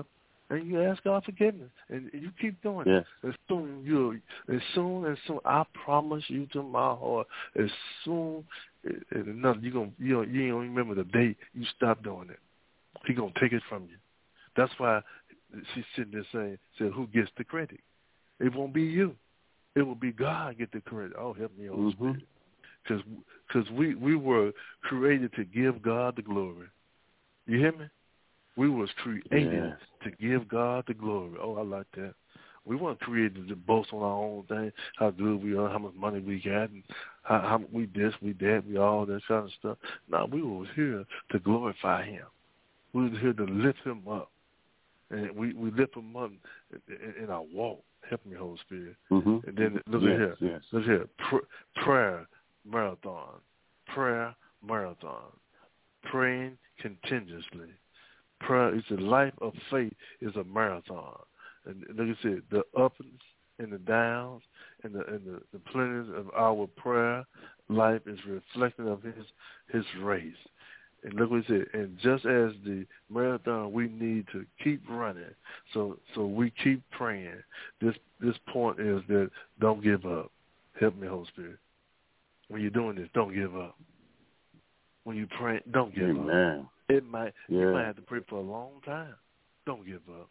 and you ask God forgiveness, and you keep doing yes. it. As soon you, as soon as soon, I promise you to my heart, as soon as nothing, you gonna you don't, you don't remember the day you stop doing it. He gonna take it from you. That's why she's sitting there saying, "Said who gets the credit? It won't be you. It will be God get the credit." Oh, help me, Holy mm-hmm. Spirit, because because we we were created to give God the glory. You hear me? We was created yes. to give God the glory. Oh, I like that. We weren't created to boast on our own thing, how good we are, how much money we got, and how, how we this, we that, we all that kind of stuff. No, we were here to glorify Him. We were here to lift Him up, and we, we lift Him up in, in, in our walk. Help me, Holy Spirit. Mm-hmm. And then look yes, at here. Yes. Look here. Pr- prayer marathon. Prayer marathon. Praying continuously. Prayer is the life of faith is a marathon. And like I said, the ups and the downs and the and the, the plenties of our prayer life is reflective of his his race. And look what he said, and just as the marathon, we need to keep running. So so we keep praying. This this point is that don't give up. Help me, Holy Spirit. When you're doing this, don't give up. When you pray, don't give Amen. up. It might yeah. you might have to pray for a long time. Don't give up.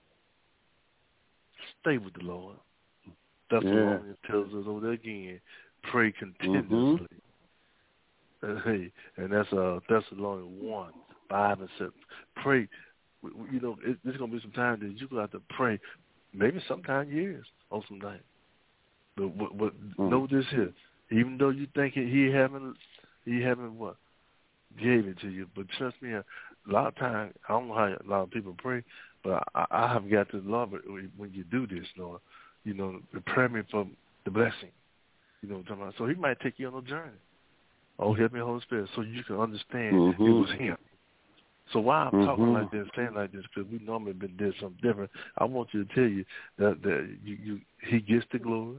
Stay with the Lord. That's yeah. what Romans tells us over there again. Pray continuously. Mm-hmm. Uh, hey, and that's uh Thessalonians one, five and seven. Pray. You know, it, there's gonna be some time that you're gonna have to pray, maybe sometime years on some night. But, but, but mm. know this here. Even though you think he haven't, he haven't what gave it to you, but trust me, a lot of times I don't know how a lot of people pray, but I, I have got to love it when you do this, Lord. You know, prepare me for the blessing. You know what I'm talking about? So He might take you on a journey. Oh, help me, Holy Spirit, so you can understand mm-hmm. it was Him. So why I'm mm-hmm. talking like this, saying like this, because we normally been did something different. I want you to tell you that, that you, you, He gets the glory,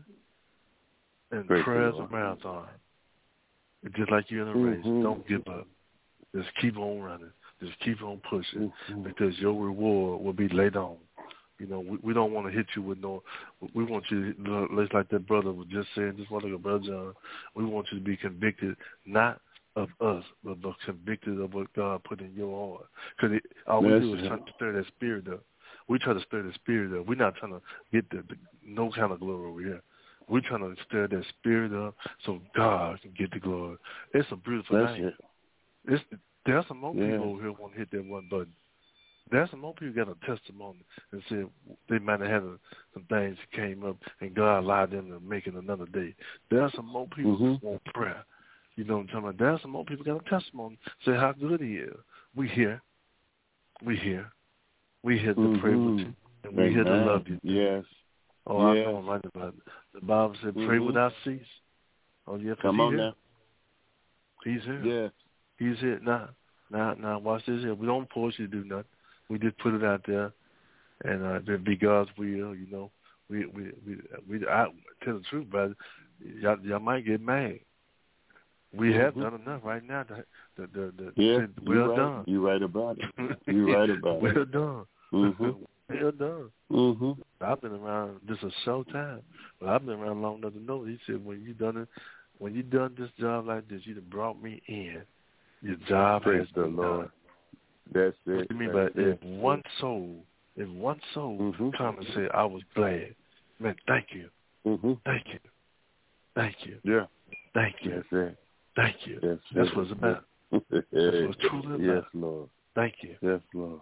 and Praise prayers a marathon. Just like you're in a race, mm-hmm. don't give up. Just keep on running. Just keep on pushing, mm-hmm. because your reward will be laid on. You know, we, we don't want to hit you with no. We want you, to, like that brother was just saying, just like a brother John. We want you to be convicted, not of us, but, but convicted of what God put in your heart. Because all we That's do is try to stir that spirit up. We try to stir the spirit up. We're not trying to get the, the no kind of glory over here. We're trying to stir that spirit up so God can get the glory. It's a beautiful That's thing. it. It's, there's some more yeah. people over here want to hit that one button. There's some more people got a testimony and said they might have had a, some things that came up and God allowed them to make it another day. There's some more people mm-hmm. who want prayer. You know what I'm talking about? There's some more people got a testimony, say how good He is. We here. We here. We here to mm-hmm. pray with you. And we Amen. here to love you. Yes. Oh, yes. I know I'm right about it. The Bible said pray mm-hmm. without cease. Oh, yeah, Come he on here. now. He's here. Yes. He's here. Now, now, now, watch this here. We don't force you to do nothing. We just put it out there, and uh, it'll be God's will. You know, we, we, we, we. I tell the truth, brother. Y'all, y'all might get mad. We mm-hmm. have done enough right now. To, the, the, the, yeah, to, well right. done. You're right about it. You're right about well it. Done. Mm-hmm. well done. Mm-hmm. I've been around. This is a show time, but I've been around long enough to know. He said, when you done it, when you done this job like this, you done brought me in. Your job Praise has the been Lord. done. That's it. What do you mean That's by it. if one soul, if one soul mm-hmm. come and say, I was glad, man, thank you. Mm-hmm. Thank you. Thank you. Yeah. Thank you. That's it. Thank you. That's, That's it. what it's about. That's what it's truly about. Yes, Lord. Thank you. Yes, Lord.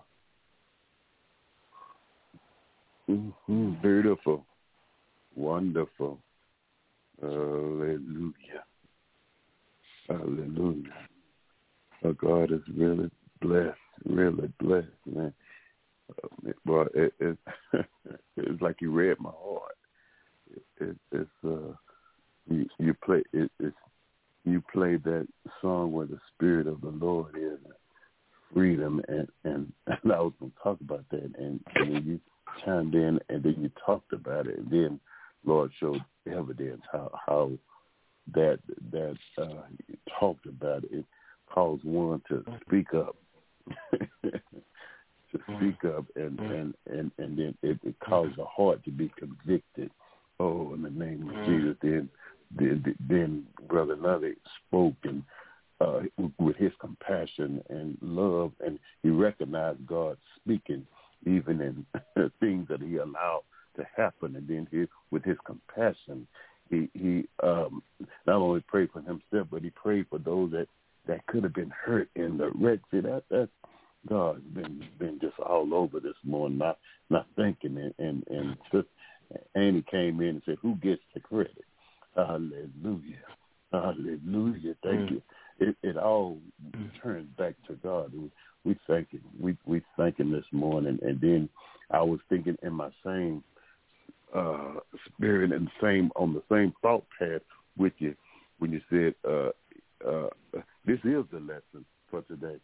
Mm-hmm. Beautiful. Wonderful. Hallelujah. Hallelujah. Our God is really blessed, really blessed, man. Uh, well, it, it, it's like you read my heart. It, it, it's uh, you, you play it, it's you play that song where the Spirit of the Lord is freedom, and and, and I was going to talk about that, and, and then you chimed in, and then you talked about it, and then Lord showed evidence how how that that uh, you talked about it. It caused one to speak up. to speak up, and and and and then it, it caused the heart to be convicted. Oh, in the name of Jesus, then then, then Brother Nutty spoke and uh, with his compassion and love, and he recognized God speaking even in things that he allowed to happen, and then he, with his compassion, he he um, not only prayed for himself, but he prayed for those that, that could have been hurt in the wreck. See, that that's God's been been just all over this morning, not not thinking, and and, and just, Annie came in and said, "Who gets the credit?" Hallelujah, hallelujah. Thank mm. you. It it all mm. turns back to God. We, we thank Him. We we thank Him this morning, and then I was thinking in my same uh, spirit and same on the same thought path with you when you said uh, uh, this is the lesson for today.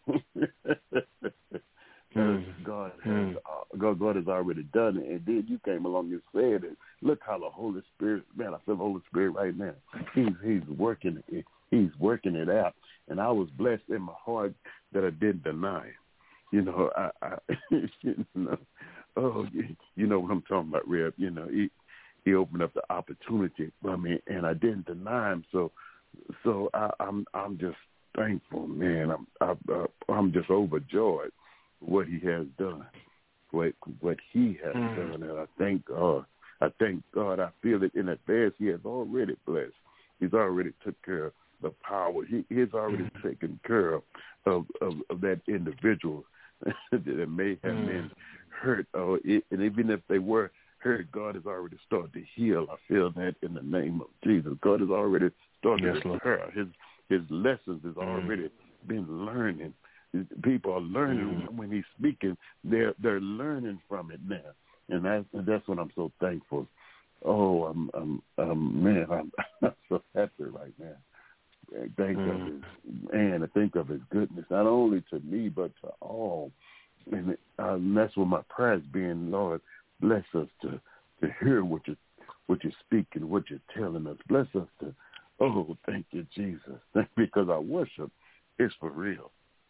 mm. God, has, uh, God, God has already done it, and then you came along and said it. Look how the Holy Spirit, man, I feel the Holy Spirit right now. He's he's working it. He's working it out, and I was blessed in my heart that I didn't deny it. You know, I, I you know, oh, you know what I'm talking about, Reb. You know, he he opened up the opportunity for me, and I didn't deny him. So, so I, I'm I'm just thankful, man. I'm I, I'm just overjoyed for what he has done, what what he has mm. done, and I thank God. I thank God. I feel it in advance. He has already blessed. He's already took care of the power. He He's already mm. taken care of of, of, of that individual that may have mm. been hurt, or it, and even if they were hurt, God has already started to heal. I feel that in the name of Jesus. God has already started yes, to repair. His His lessons has mm. already been learning. People are learning mm. when He's speaking. They're they're learning from it now, and that's that's what I'm so thankful. Oh, I'm, I'm, I'm man, I'm, I'm so happy right now. Think mm. of His man, I think of His goodness, not only to me but to all. And, it, uh, and that's what my prayer is being, Lord, bless us to, to hear what you what you're speaking, what you're telling us. Bless us to, oh, thank you, Jesus, because our worship is for real.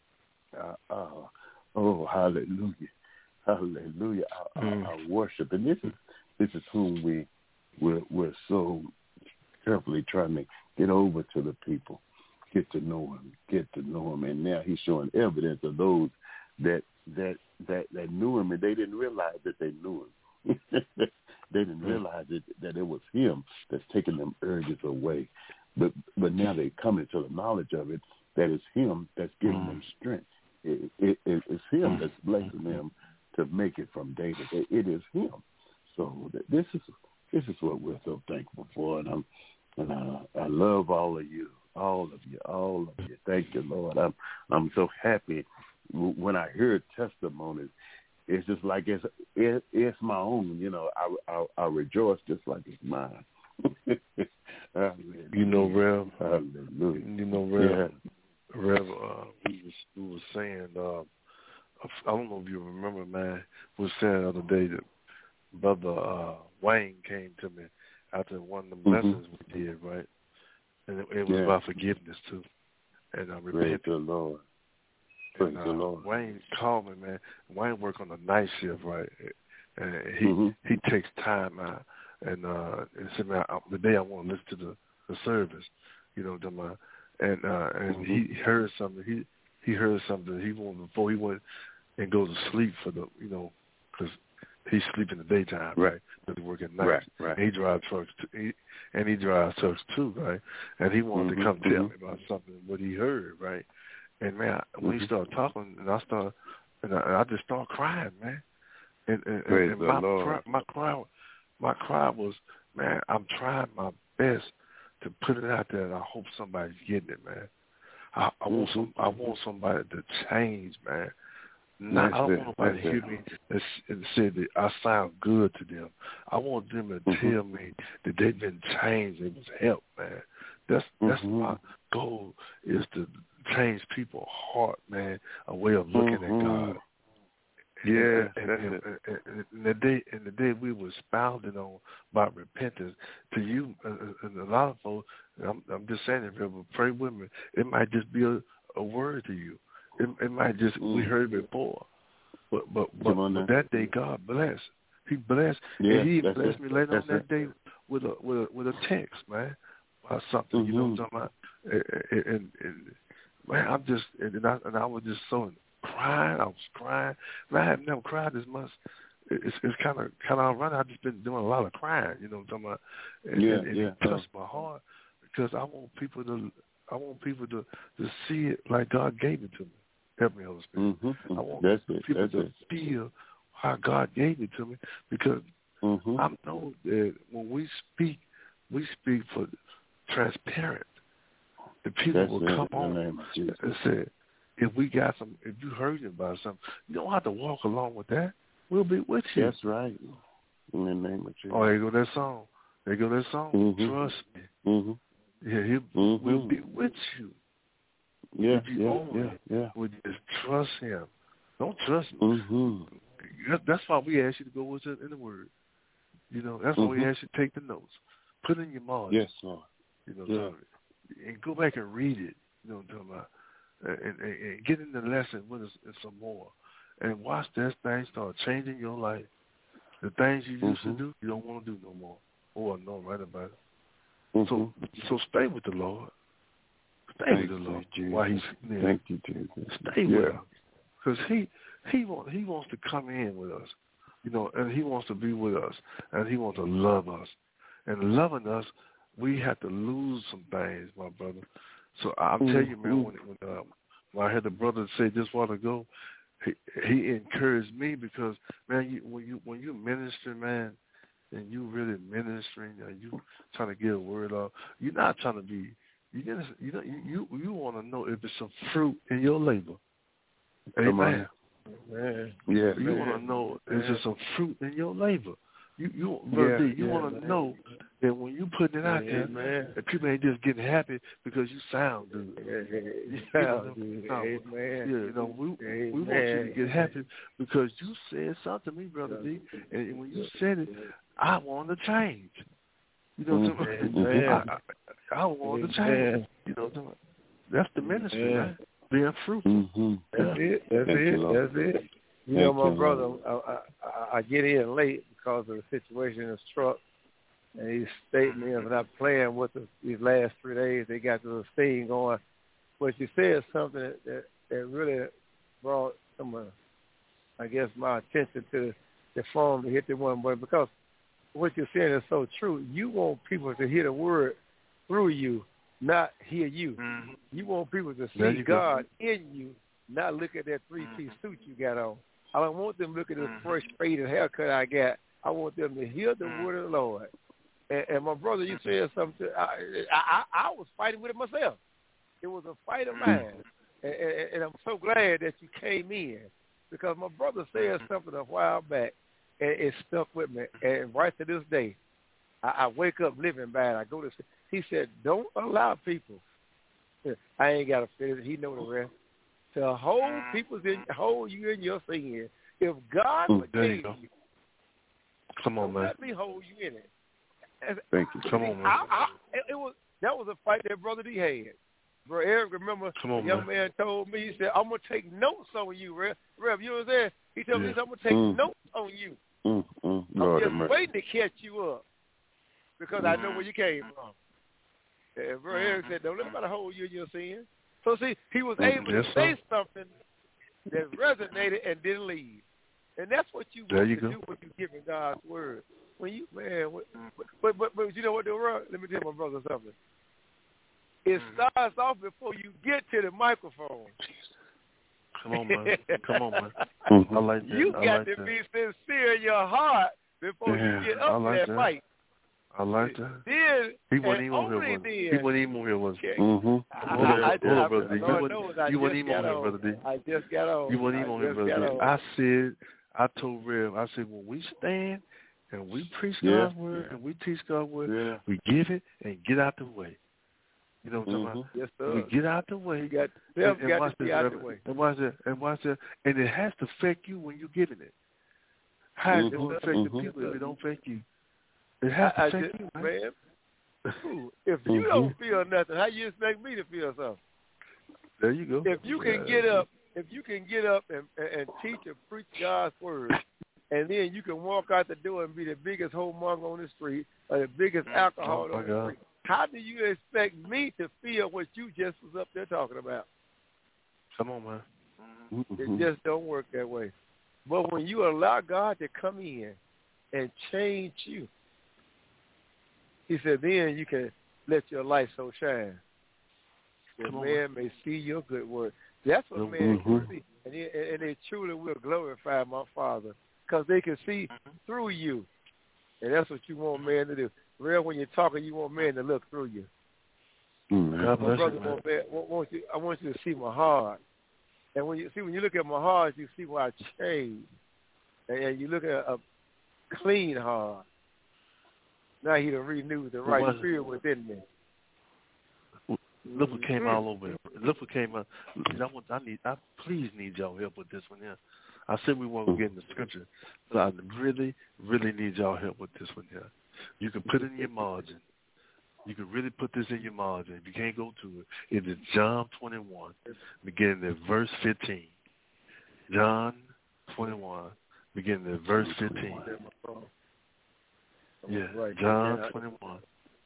Uh, uh, oh, hallelujah, hallelujah, our, mm. our, our worship, and this is this is whom we we're, we're so carefully trying to get over to the people, get to know Him, get to know Him, and now He's showing evidence of those that that that, that knew Him, and they didn't realize that they knew Him. They didn't realize it, that it was Him that's taking them urges away, but but now they come into the knowledge of it, that it's Him that's giving mm. them strength. It, it, it, it's Him that's blessing them to make it from day to day. It is Him. So this is this is what we're so thankful for, and I'm and I, I love all of you, all of you, all of you. Thank you, Lord. I'm I'm so happy when I hear testimonies. It's just like it's it, it's my own. You know, I, I I rejoice just like it's mine. You know, Rev. Hallelujah. You know, Rev. Yeah. Rev, uh, he was he was saying. Uh, I don't know if you remember, man. Was saying the other day that Brother uh, Wayne came to me after one of the blessings mm-hmm. we did, right? And it, it was yeah. about forgiveness too, and I uh, repented. Praise the Lord. Praise and, uh, the Lord. Wayne called me, man. Wayne work on the night shift, right? And he mm-hmm. he takes time out, and uh, and said, man, I, the day I want to listen to the, the service, you know, the, my, and uh, and mm-hmm. he heard something. He he heard something. He wanted before he went and go to sleep for the, you know, because he sleep in the daytime, right? Because he work at night. Right, right. And he drives trucks, too, he, and he drives trucks too, right? And he wanted mm-hmm, to come mm-hmm. tell me about something, what he heard, right? And man, when mm-hmm. he started talking, and I started, and I, I just started crying, man. And, and, Praise and the my Lord. cry, my cry, my cry was, man, I'm trying my best to put it out there, and I hope somebody's getting it, man. I, I want mm-hmm. some, I want somebody to change, man. Not, I don't want nobody to hear me and, and say that I sound good to them. I want them to mm-hmm. tell me that they've been changed. It was help, man. That's that's mm-hmm. my goal, is to change people's heart, man, a way of looking mm-hmm. at God. Yeah, and, that's and, it. And, and, and the day, and the day we were expounding on about repentance to you, uh, and a lot of folks. I'm, I'm just saying it, but pray with me. It might just be a, a word to you. It, it might just, mm. we heard it before, But but but, but that day God blessed. He blessed. Yeah, and he blessed it. me later that's on that it. day with a with a with a text, man, or something. Mm-hmm. You know what I'm talking about? And, and, and man, I'm just and I and I was just so crying. I was crying. Man, I have never cried this much. It's it's kind of kind of ironic. I've just been doing a lot of crying. You know what I'm talking about? And, yeah, and, and yeah. it touched my heart because I want people to I want people to, to see it like God gave it to me. Help me, Holy Spirit. Mm-hmm. I want That's it. people That's to it. feel how God gave it to me because mm-hmm. I know that when we speak, we speak for transparent. The people That's will it, come in the on name of Jesus. and say, if we got some, if you heard about something, you don't have to walk along with that. We'll be with you. That's right. In the name of Jesus. Oh, there go that song. There go that song. Mm-hmm. Trust me. Mm-hmm. Yeah, he mm-hmm. will be with you. Yeah, if you yeah, only yeah, yeah. would just trust him. Don't trust me. Mm-hmm. That's why we ask you to go with it in the Word. You know, that's why mm-hmm. we ask you to take the notes. Put in your mind. Yes, Lord. You know, yeah. and go back and read it. You know what I'm talking about? And, and, and get in the lesson with us and some more. And watch that thing start changing your life. The things you used mm-hmm. to do, you don't want to do no more. Or know right about it. Mm-hmm. So, so stay with the Lord. Stay Thank with the Lord you, while He's near. Thank you, Jesus. Stay yeah. with Him, because He He want He wants to come in with us, you know, and He wants to be with us, and He wants to love us, and loving us, we have to lose some things, my brother. So I'm mm-hmm. telling you, man, when when, um, when I heard the brother say this while ago, he he encouraged me because, man, you, when you when you minister, man, and you really ministering, and you trying to get a word off, you're not trying to be. You just, you know, you you, you want to know if there's some fruit in your labor. Amen. Man. Yeah. You want to know is there some fruit in your labor. You you brother, yeah, you yeah, want to know that when you putting it out there, man, that people ain't just getting happy because you sound good. You sound good. No, Amen. yeah, you know, we Amen. we want you to get happy because you said something to me, brother D, and when you said it, I want to change. You know what I'm saying? I, I, I want to change. You know what I'm saying? That's the ministry, yeah. man. Being fruitful. Mm-hmm. That's yeah. it. That's Thank it. You, That's it. You Thank know, my you, brother, I, I, I get in late because of the situation in his truck, and he stated me of not playing with us these last three days. They got this thing going. But you said something that, that, that really brought some, uh, I guess, my attention to the phone to hit the one button because what you're saying is so true. You want people to hear the word through you, not hear you. Mm-hmm. You want people to see God go. in you, not look at that three-piece mm-hmm. suit you got on. I don't want them to look at this mm-hmm. fresh faded haircut I got. I want them to hear the mm-hmm. word of the Lord. And, and my brother, you said something. I, I, I was fighting with it myself. It was a fight of mine. Mm-hmm. And, and, and I'm so glad that you came in because my brother said something a while back. And it stuck with me. And right to this day, I, I wake up living bad. I go to sleep. He said, don't allow people. I ain't got to finish. He know the rest. To hold people in, hold you in your sin. If God Ooh, forgave you, you, come on, man. Let me hold you in it. And Thank you. Come on, man. I, I, it was that was a fight that Brother D had. Bro, Eric, remember Come on, the young man. man told me, he said, I'm going to take notes on you, Rev. Rev, you know what I'm saying? He told yeah. me, I'm going to take mm. notes on you. Mm, mm, I'm Lord just waiting to catch you up because mm. I know where you came from. And Bro Eric said, don't let nobody hold you in your sin. So, see, he was mm, able yes, to say sir. something that resonated and didn't leave. And that's what you there want you to go. do when you're giving God's word. When you, man, what, but, but, but you know what, though, let me tell my brother something. It starts off before you get to the microphone. Come on, man. Come on, man. Mm-hmm. I like that. You I got like to that. be sincere in your heart before yeah, you get up I like that, that fight. I like that. Then, he wasn't and even on only here, was then, he? He wasn't even on here, was he? Mm-hmm. Hold I, on, I, hold I, on, brother D. Lord You knows wasn't, I you wasn't just even on got here, on. brother D. I just got on. You wasn't even I on here, just brother got D. on. I said, I told Rev, I said, when we stand and we preach yeah. God's word and we teach God's word, yeah. we give it and get out the way. You know what I'm mm-hmm. talking about? Yes, sir. We get out the way. You got, and, and got watch to this, out Reverend, the way. and watch that, and watch that, and it has to affect you when you're giving it. How is it going to affect mm-hmm. the people if it don't affect you? It has to I, affect I just, you, man. man. Ooh, if you mm-hmm. don't feel nothing, how you expect me to feel something? There you go. If you can yeah. get up if you can get up and, and teach and preach God's word, and then you can walk out the door and be the biggest homemonger on the street or the biggest alcohol oh, on the street, how do you expect me to feel what you just was up there talking about? Come on, man. It just don't work that way. But when you allow God to come in and change you, he said, then you can let your light so shine that Come on, man may see your good work. That's what man can see. And they, and they truly will glorify my Father because they can see through you. And that's what you want man to do. Real, when you're talking, you want man to look through you. God bless brother, you, man. man, want you, I want you to see my heart. And when you see, when you look at my heart, you see why I changed. And you look at a clean heart. Now he done renewed the right well, spirit within me. Look what came all over it. Look what came out. I, want, I need. I please need y'all help with this one here. I said we won't get in the scripture, but I really, really need y'all help with this one here. You can put it in your margin. You can really put this in your margin. If you can't go to it, it is John twenty-one, beginning at verse fifteen. John twenty-one, beginning at verse fifteen. Yeah, John twenty-one.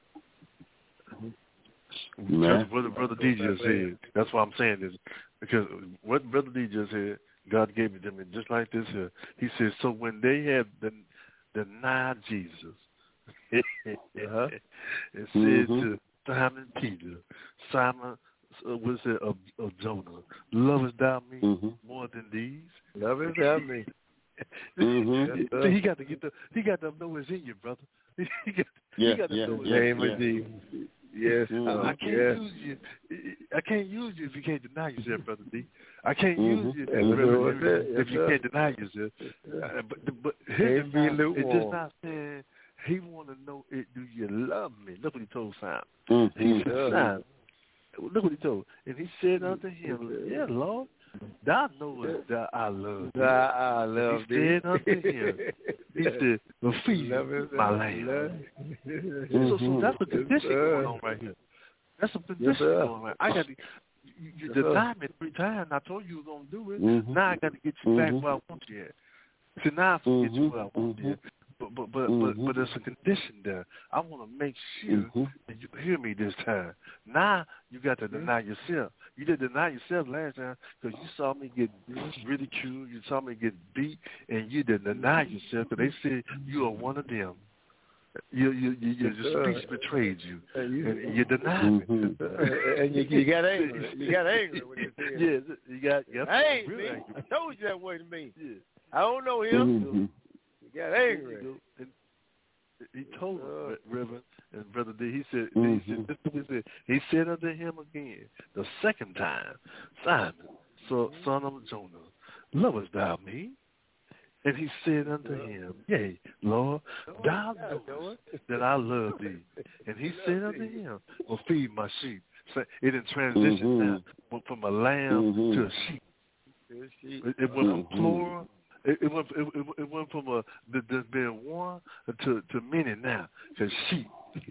Because what Brother D just said, that's why I'm saying this, because what Brother D just said, God gave it to me just like this here. He said, so when they had den- denied Jesus, uh-huh. it said mm-hmm. to Simon Peter, Simon, uh, was it of, of Jonah, lovest thou me mm-hmm. more than these? Lovest thou me? mm-hmm. See, he got to get the, he got to know it's in you, brother. he got, yeah, he got to yeah, know it's yeah, in yeah. you. Yes, I, I can't yes. use you. I can't use you if you can't deny yourself, Brother D. I can't mm-hmm. use you mm-hmm. if, if you can't deny yourself. Uh, but but here's the time, it's just not saying he want to know it. Do you love me? Look what he told Simon. Mm-hmm. He said, Simon, look what he told. And he said unto him, yeah, Lord, thou knowest that I love thee. I love he thee. said unto him, he said, well, feed my lamb. Mm-hmm. So, so that's the condition going on right here. That's a condition yes, going on. I got to, you, you yes, denied me three times. I told you you were going to do it. Mm-hmm. Now I got to get you mm-hmm. back where I want you at. See, now I can get you where I want you at. But but but, mm-hmm. but but there's a condition there. I want to make sure mm-hmm. that you hear me this time. Now you got to deny yourself. You didn't deny yourself last time because you saw me get ridiculed. You saw me get beat, and you didn't deny yourself because they said you are one of them. You, you, you, you, your speech betrayed you, and you, and you denied mm-hmm. it. And you, you got angry. You got angry when you said it. Yeah, you got. Yep, I ain't really me. angry. I told you that wasn't me. Yeah. I don't know him. Mm-hmm. You got angry. And he told him, uh, Reverend and Brother D. He said, mm-hmm. he said, this is what he said. He said unto him again the second time, Simon, so, son of Jonah, lovest thou me? And he said unto him, yea, Lord, thou knowest that I love thee. And he said unto him, well, feed my sheep. So it in transition mm-hmm. now went from a lamb mm-hmm. to a sheep. It, it went from plural. It, it went. It, it went from a there's been one to to many now. Cause sheep.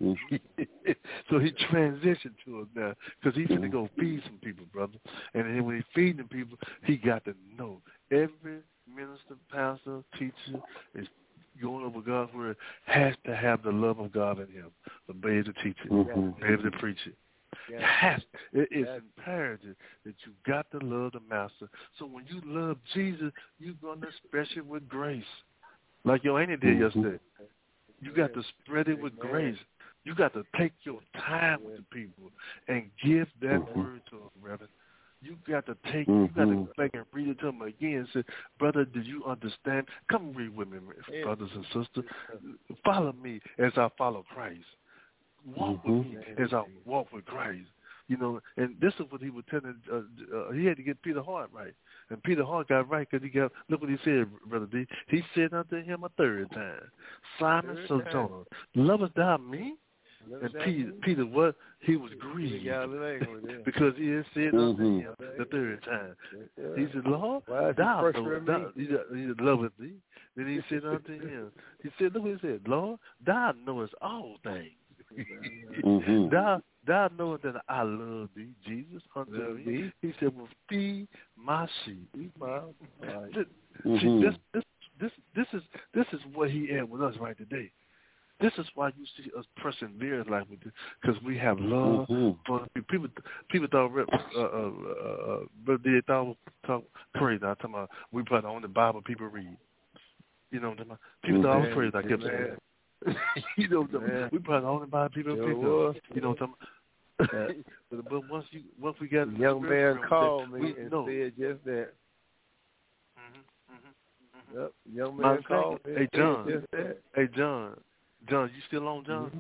So he transitioned to it now because he's going to go feed some people, brother. And then when he's feeding people, he got to know every minister, pastor, teacher is going over God's word has to have the love of God in him to be able to teach it, mm-hmm. be able to preach it. Yes. Has, it is yes. imperative that you got to love the master. So when you love Jesus, you're going to express it with grace. Like your auntie did mm-hmm. yesterday. You got to spread it with Amen. Grace. You got to take your time with the people and give that mm-hmm. word to them, Reverend. You got to take, mm-hmm. you got to go back and read it to them again and say, brother, do you understand? Come read with me, brothers and sisters. Follow me as I follow Christ. Walk mm-hmm. with me as I walk with Christ. You know, and this is what he was telling, uh, uh, he had to get Peter Hart right. And Peter Hart got right because he got, look what he said, Brother D. He said unto him a third time, Simon, son of Jonah, lovest thou me? And Peter, Peter, what? He was grieved because he had said mm-hmm. unto him the third time. He said, Lord, thou, thou he said, lovest thee. Then he said unto him, he said, look what he said, Lord, thou knowest all things. mm-hmm. Thou thou knowest that I love thee, Jesus, unto me. He said, well, feed my sheep. Feed my right. this, mm-hmm. See, this, this, this, this is this is what he had with us right today. This is why you see us persevere like we do, because we have love mm-hmm. for people. People thought, uh, uh, uh, uh, they thought talk crazy. I'm talking about we put on the Bible people read. You know what I'm talking about? People thought I was crazy. I kept saying, you know, what I'm yeah. we put on the Bible people pick up. You know what I'm talking about? but, but once you once we got the young man called me we, and no. said just that. Mm-hmm, mm-hmm, mm-hmm. Yep, young man My called me. Hey John. Just that. Hey John. John, you still on, John?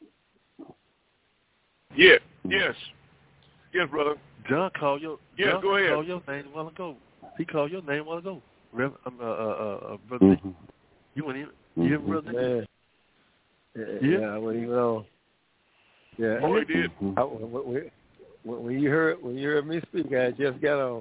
Yeah. Yes. Yes, brother. John called your. Yes, John go ahead. Called your name a while ago. He called your name a while ago. Rev, um, uh, uh, uh, brother, mm-hmm. you went in. You hear, brother? Yeah. Yeah. yeah I went even on. Yeah. Oh, he did. I, when, when you heard when you heard me speak, I just got on.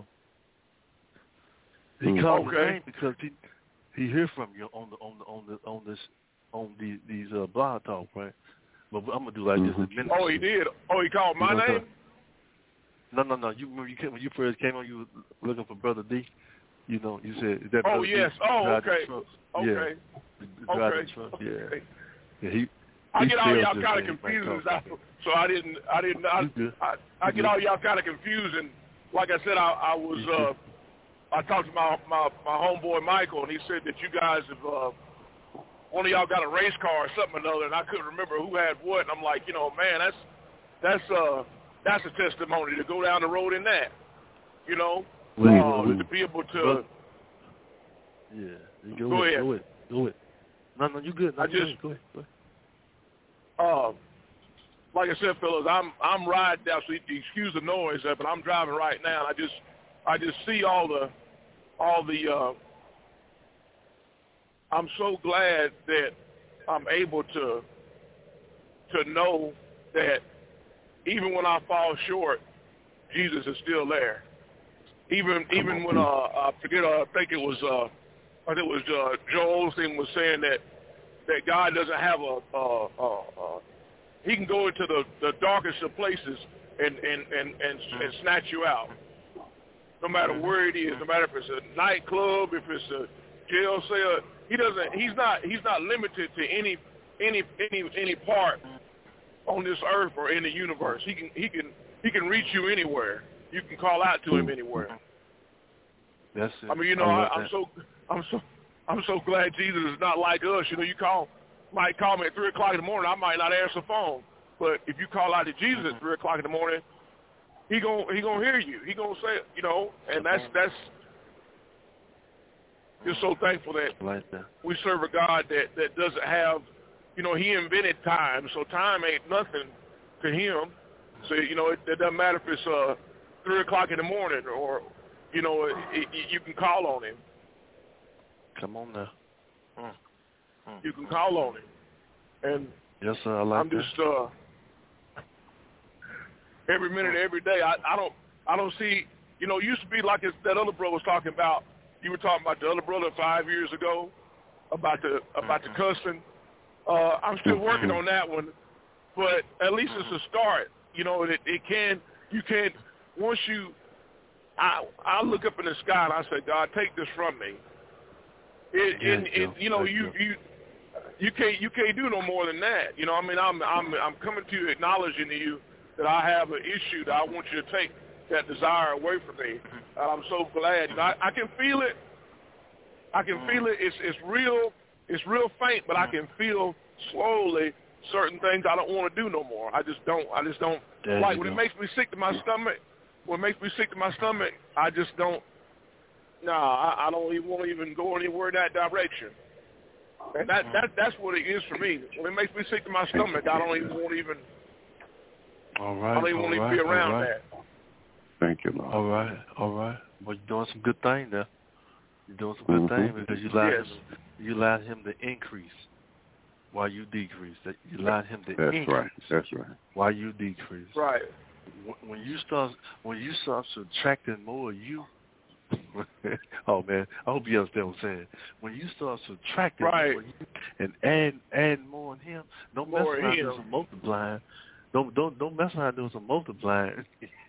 He called okay. your name because he he heard from you on the on the on the on this. on these, these uh, blog talk, right? But I'm going to do like mm-hmm. this in a minute. Oh, he did? Oh, he called my you know, name? No, no, no. You remember you came, when you first came on, you were looking for Brother D? You know, you said, is that Oh, Brother yes. D? Oh, okay. Yeah. Okay. Okay. Okay. Yeah. yeah he, I he get all y'all kind of confused, I, so I didn't, I didn't, I, I, I get all y'all kind of confused, and like I said, I, I was, uh, I talked to my, my, my homeboy Michael, and he said that you guys have, uh, one of y'all got a race car or something or another, and I couldn't remember who had what. And I'm like, you know, man, that's that's uh that's a testimony to go down the road in that, you know, well, uh, to be able to. But, yeah, you go, go ahead, ahead, go ahead, go ahead. No, no, you good. No, I you just, go ahead, go ahead. Uh, like I said, fellas, I'm I'm riding down. So excuse the noise, uh, but I'm driving right now. And I just I just see all the all the. Uh, I'm so glad that I'm able to to know that even when I fall short, Jesus is still there. Even even when uh, I forget, uh, I think it was uh, I think it was uh, Joel Osteen was saying that that God doesn't have a uh, uh, uh, he can go into the, the darkest of places and and, and, and and snatch you out, no matter where it is, no matter if it's a nightclub, if it's a jail cell. He doesn't. He's not. He's not limited to any, any, any, any part on this earth or in the universe. He can. He can. He can reach you anywhere. You can call out to him anywhere. That's it. I mean, you know, I, I'm so. I'm so. I'm so glad Jesus is not like us. You know, you call, might call me at three o'clock in the morning. I might not answer the phone, but if you call out to Jesus at three o'clock in the morning, he gon' he gonna hear you. He gonna say, you know, and that's that's. Just so thankful that like that we serve a God that, that doesn't have, you know, he invented time, so time ain't nothing to him. So, you know, it, it doesn't matter if it's uh, three o'clock in the morning or, you know, it, it, you can call on him. Come on now. Mm. Mm. You can call on him. And yes, sir, I like I'm just, uh, every minute, every day, I, I don't I don't see, you know, it used to be like that other brother was talking about. You were talking about the other brother five years ago about the about the cussing. Uh, I'm still working on that one, but at least it's a start. You know, it, it can you can once you. I I look up in the sky and I say, God, take this from me. It, yeah, it, it you know you you you can't you can't do no more than that. You know, I mean, I'm I'm I'm coming to you, acknowledging to you that I have an issue that I want you to take that desire away from me. And I'm so glad. You know, I, I can feel it. I can feel it. It's it's real. It's real faint, but I can feel slowly certain things I don't want to do no more. I just don't. I just don't there like when go. It makes me sick to my stomach. When it makes me sick to my stomach, I just don't. Nah, I, I don't even want to even go anywhere in that direction. And that that that's what it is for me. When it makes me sick to my stomach, I don't even want to even. All right. I don't even want to right, be around right. that. Thank you, Lord. All right, all right. Well, you're doing some good thing there. You're doing some good mm-hmm. thing because you allowed yes. him, you allowed him to increase while you decrease. That you allowed him to That's increase. right. That's right. While you decrease. Right. When you start, when you start subtracting more, you. oh man, I hope you understand what I'm saying. When you start subtracting right. more you, and add add more in him, don't mess around just multiplying. Don't don't don't mess around doing some multiplying.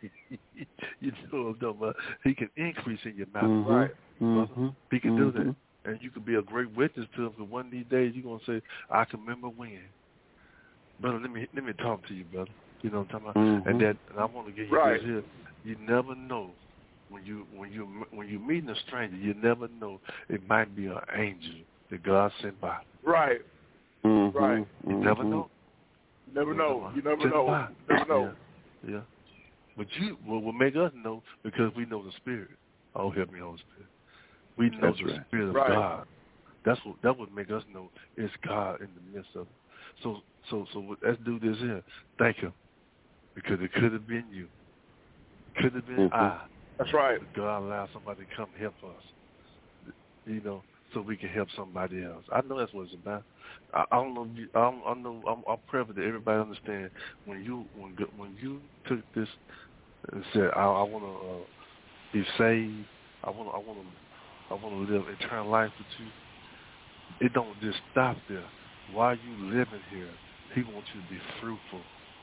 You know what I'm talking about? He can increase in your mouth. Mm-hmm. Right. Mm-hmm. He can mm-hmm. do that. And you can be a great witness to him, because one of these days you're going to say, I can remember when. Brother, let me let me talk to you, brother. You know what I'm talking about? Mm-hmm. And that, and I want to get you Right. this here. You never know when you when you when you meeting a stranger. You never know, it might be an angel that God sent by. Right. Mm-hmm. Right. You mm-hmm. never know. You never You know. You never Sent know. by. You never know. Yeah. yeah. But you will will make us know, because we know the Spirit. Oh, help me, Holy Spirit. We know That's the right. Spirit of Right. God. That's what that would make us know it's God in the midst of it. So so so let's do this here. Thank Him, because it could have been you, could have been Mm-hmm. I. That's right. But God allowed somebody to come help us. You know, so we can help somebody else. I know that's what it's about. I, I don't know. If you, I, don't, I know. I'm, I'm praying that everybody understand when you when when you took this and said, I, I want to uh, be saved. I want I want to I want to live eternal life with you. It don't just stop there. While you living here, He wants you to be fruitful.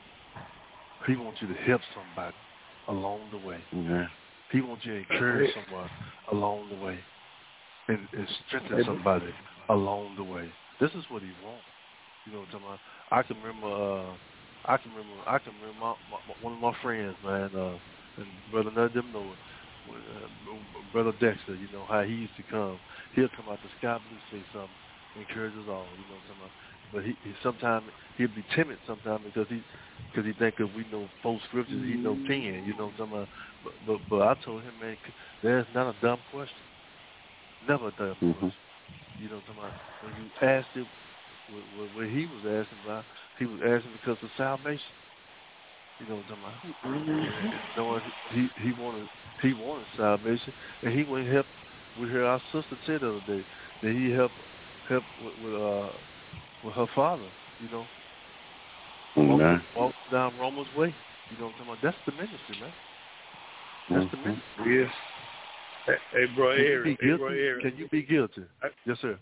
He wants you to help somebody along the way. Yeah. He wants you to encourage someone along the way, and, and strengthen somebody along the way. This is what He wants. You know what I'm talking about? I can remember. Uh, I can remember. I can remember my, my, one of my friends, man, uh, and brother, none of them know it. Uh, brother Dexter, you know how he used to come. He'll come out the sky blue, say something, encourage us all. You know what I'm talking about? But he, he sometimes he'll be timid sometimes because he because he think if we know four scriptures, he know ten. You know what I'm talking about? But, but but I told him, man, there's not a dumb question. Never a dumb Mm-hmm. question. You know what I'm talking about? When you asked him what, what he was asking about, he was asking because of salvation. You know what I'm talking about? Mm-hmm. And knowing he he wanted he wanted salvation, and he went help. We heard our sister say the other day that he helped help with, with uh with her father. You know, Mm-hmm. walk, walk down Roma's way. You know what I'm talking about? That's the ministry, man. That's the ministry. Yes. Hey, hey bro, Can you Eric. be Hey, bro, guilty? Eric. Can you be guilty? I, Yes, sir.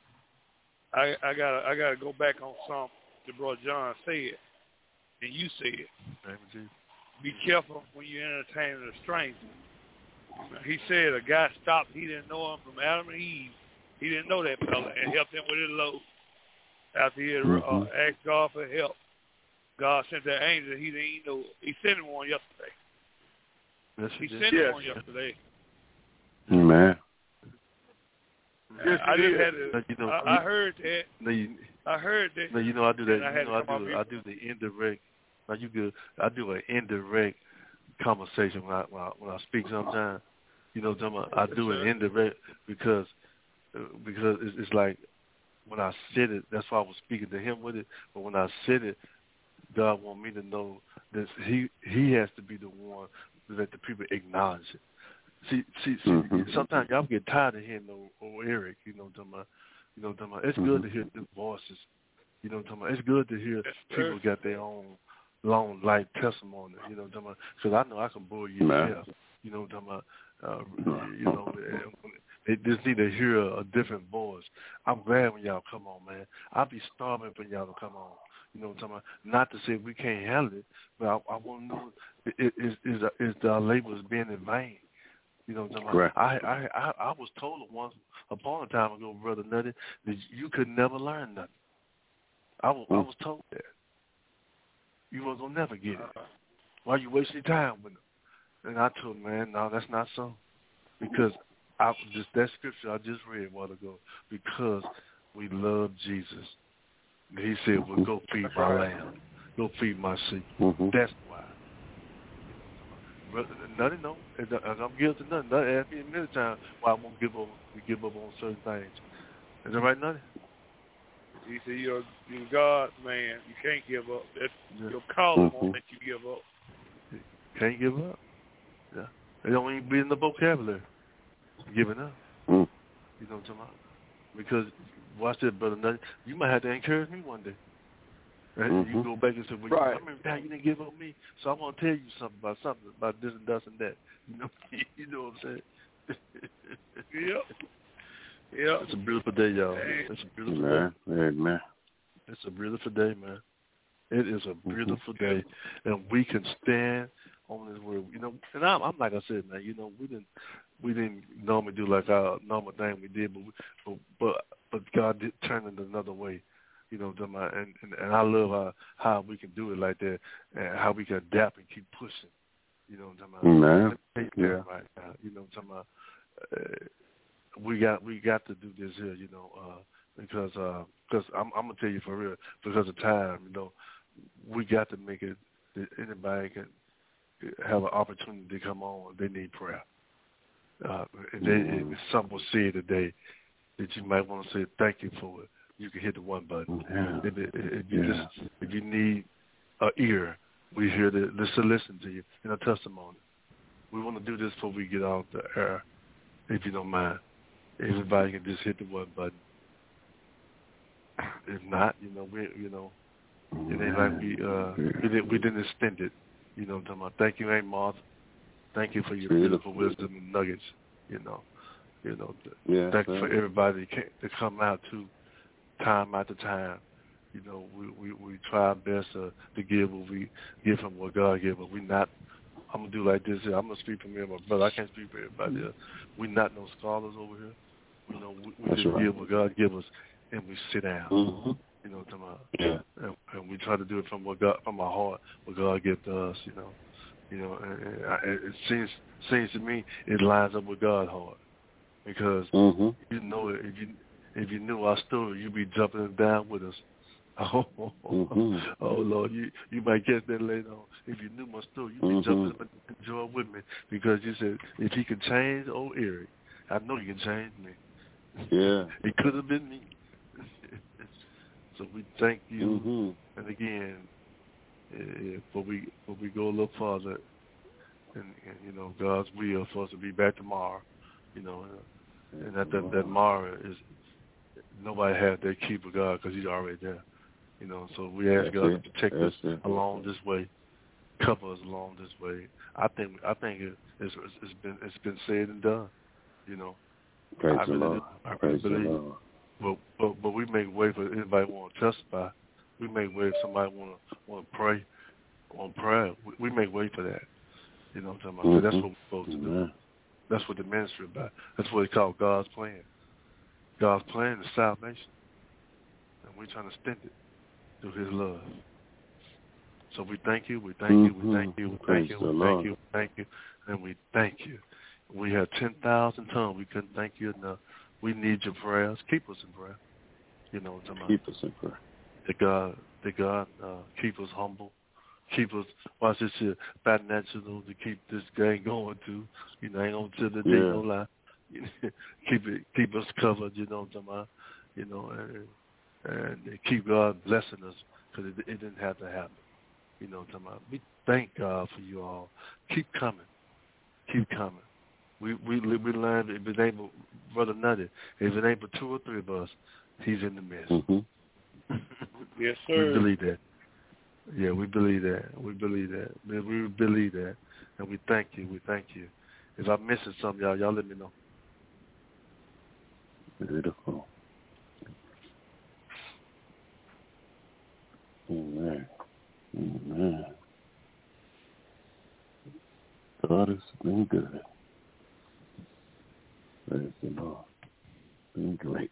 I I gotta I gotta go back on something that bro John said, and you said. Name of Jesus. Be careful when you entertain a stranger. He said a guy stopped. He didn't know him from Adam and Eve. He didn't know that fella, and helped him with his load. After he had Mm-hmm. uh, asked God for help, God sent that angel. He didn't even know. He sent him one yesterday. Yes, He did. sent Yes. him one yesterday. Man. Yes, I he just did. had to. Now, you know, I, I heard that. Now, you, I heard that. now, you know I do that. And I You had know I to come do. up I do the indirect. Now you good. I do an indirect conversation when I when I, when I speak sometimes. You know, what I'm talking about? I do an indirect because uh, because it's, it's like when I said it. That's why I was speaking to him with it. But when I said it, God want me to know that he he has to be the one that the people acknowledge it. See, see, see Mm-hmm. sometimes y'all get tired of hearing no oh, Eric. You know what I'm talking about? You know what I'm talking about? It's good Mm-hmm. to hear new voices. You know what I'm talking about? It's good to hear Yes, people got their own long life testimony. You know what I'm talking about? Because I know I can bore you Man. to death. You know what I'm talking about? Uh, you know, they just need to hear a, a different voice. I'm glad when y'all come on, man. I'll be starving for y'all to come on. You know what I'm talking about? Not to say we can't handle it, but I, I want to know is is is, is the labor being in vain? You know what I'm talking about? I, I I I was told once upon a time ago, Brother Nutty, that you could never learn nothing. I was I was told that you was gonna never get it. Why you wasting your time with them? And I told him, man, no, that's not so. Because I just that scripture I just read a while ago. Because we love Jesus. He said, well, go feed my lamb. Go feed my sheep. Mm-hmm. That's why. Brother, nothing, no. I'm guilty of nothing. Nothing asked me many times why I won't give up, we give up on certain things. Is that right, nothing? He said, you're, you're God's man. You can't give up. That's Yeah. your calling Mm-hmm. won't let you give up. Can't give up. Yeah. It don't even be in the vocabulary. Giving up. Mm. You know what I'm talking about? Because, watch this, Brother Nutty, you might have to encourage me one day. Right? Mm-hmm. You go back and say, well, Right. you, I remember how you didn't give up me, so I want to tell you something about something, about this and that and that. You know, you know what I'm saying? Yep. Yep. It's a beautiful day, y'all. Hey. It's a beautiful Man. day. Amen. It's a beautiful day, man. It is a beautiful mm-hmm. day, and we can stand on this word. You know, and I'm, I'm like I said, man. You know, we didn't we didn't normally do like our normal thing we did, but we, but but but God did turn it another way. You know, and and, and I love how, how we can do it like that, and how we can adapt and keep pushing. You know, what I'm talking about? Yeah. Right now. You know, what I'm talking about? Uh, we got we got to do this here. You know, uh, because because uh, I'm, I'm gonna tell you for real, because of time. You know, we got to make it that anybody can have an opportunity to come on. They need prayer. Uh, if, they, mm-hmm. if something was said today that you might want to say thank you for it, you can hit the one button. Yeah. If, if, if you yeah. just if you need an ear, we're here to, to listen to you in a testimony. We want to do this before we get off the air, if you don't mind. Everybody can just hit the one button. If not, you know, we you know, it ain't like we uh we didn't we didn't extend it. You know what I'm talking about? Thank you, Aunt Martha. Thank you for your beautiful wisdom and nuggets. You know, you know. Yeah, thank you for everybody to come out to time after time. You know, we we, we try our best uh, to give what we give from what God gave us. We not. I'm gonna do like this here. I'm gonna speak for me and my brother. I can't speak for everybody else. We not no scholars over here. You know, we, we just right. give what God give us, and we sit down. Mm-hmm. You know what I'm talking about? Yeah. And, and we try to do it from what God, from our heart, what God gives to us. You know, you know, and, and I, it seems seems to me it lines up with God's heart, because mm-hmm. you know if you if you knew our story, you'd be jumping down with us. Oh, mm-hmm. oh Lord, you you might catch that later on. If you knew my story, you'd be mm-hmm. jumping up and enjoy with me, because you said if he can change old Eric, I know he can change me. Yeah, it could have been me. So we thank you, mm-hmm. and again, uh, before we before we go a little farther, and, and you know God's will for us to be back tomorrow, you know, uh, and that that, that tomorrow is nobody had that keeper God, because He's already there. You know, so we ask That's God it. to protect That's us it. along this way, cover us along this way. I think I think it, it's, it's been it's been said and done. You know, Praise I the really Lord. do. I Praise really the believe. Lord. But, but but we make way for anybody want to testify. We make way if somebody want to want to pray on prayer. We, we make way for that. You know what I'm talking about? Mm-hmm. So that's what we're supposed to do. Mm-hmm. That's what the ministry is about. That's what it's called, God's plan. God's plan is salvation, and we're trying to extend it through His love. So we thank you, we thank you, we thank you, we thank you, we thank you, we thank you, and we thank you. We have ten thousand tongues. We couldn't thank you enough. We need your prayers. Keep us in prayer. You know what I'm talking about? Keep us in prayer. The God, the God, uh, keep us humble. Keep us, watch this here, financial to keep this gang going to. You know, ain't gonna tell the day no lie. keep it, keep us covered. You know what I'm talking about? You know, and, and keep God blessing us, because it, it didn't have to happen. You know what I'm talking about? We thank God for you all. Keep coming. Keep coming. We we we learned if it ain't but Brother Nutty, if it ain't but two or three of us, He's in the midst. Mm-hmm. Yes, sir. We believe that. Yeah, we believe that. We believe that. We believe that, and we thank you. We thank you. If I'm missing something, y'all, y'all let me know. Beautiful. Amen. Amen. God has been good. Praise the Lord. Been great.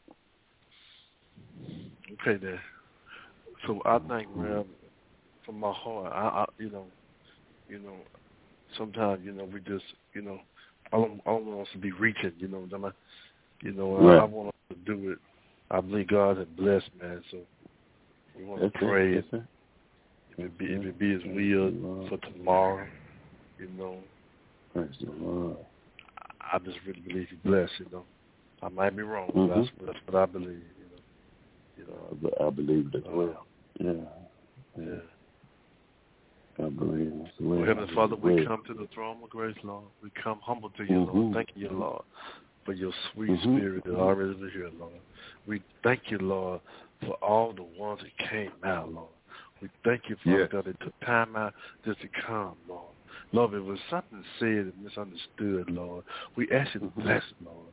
Okay, then. So I think, man, from my heart, I, I, you know, you know, sometimes, you know, we just, you know, I don't, I don't want us to be reaching, you know, I, you know, right. I, I want us to do it. I believe God has blessed, man. So we want That's to pray. It. That's it. If it be, if it be His will for tomorrow, you know. Praise the Lord. I just really believe He's blessed, you know. I might be wrong, mm-hmm. but that's, that's what I believe, you know. You know, I, I believe it as uh, well. Yeah. Yeah. I believe it as well. Well, Heavenly Father, we come to the throne of grace, Lord. We come humble to you, mm-hmm. Lord. Thank you, Lord, for your sweet mm-hmm. spirit that already is here, Lord. We thank you, Lord, for all the ones that came out, Lord. We thank you, Father yes. God, that took time out just to come, Lord. Lord, if it was something said and misunderstood, Lord, we ask you to mm-hmm. bless it, Lord.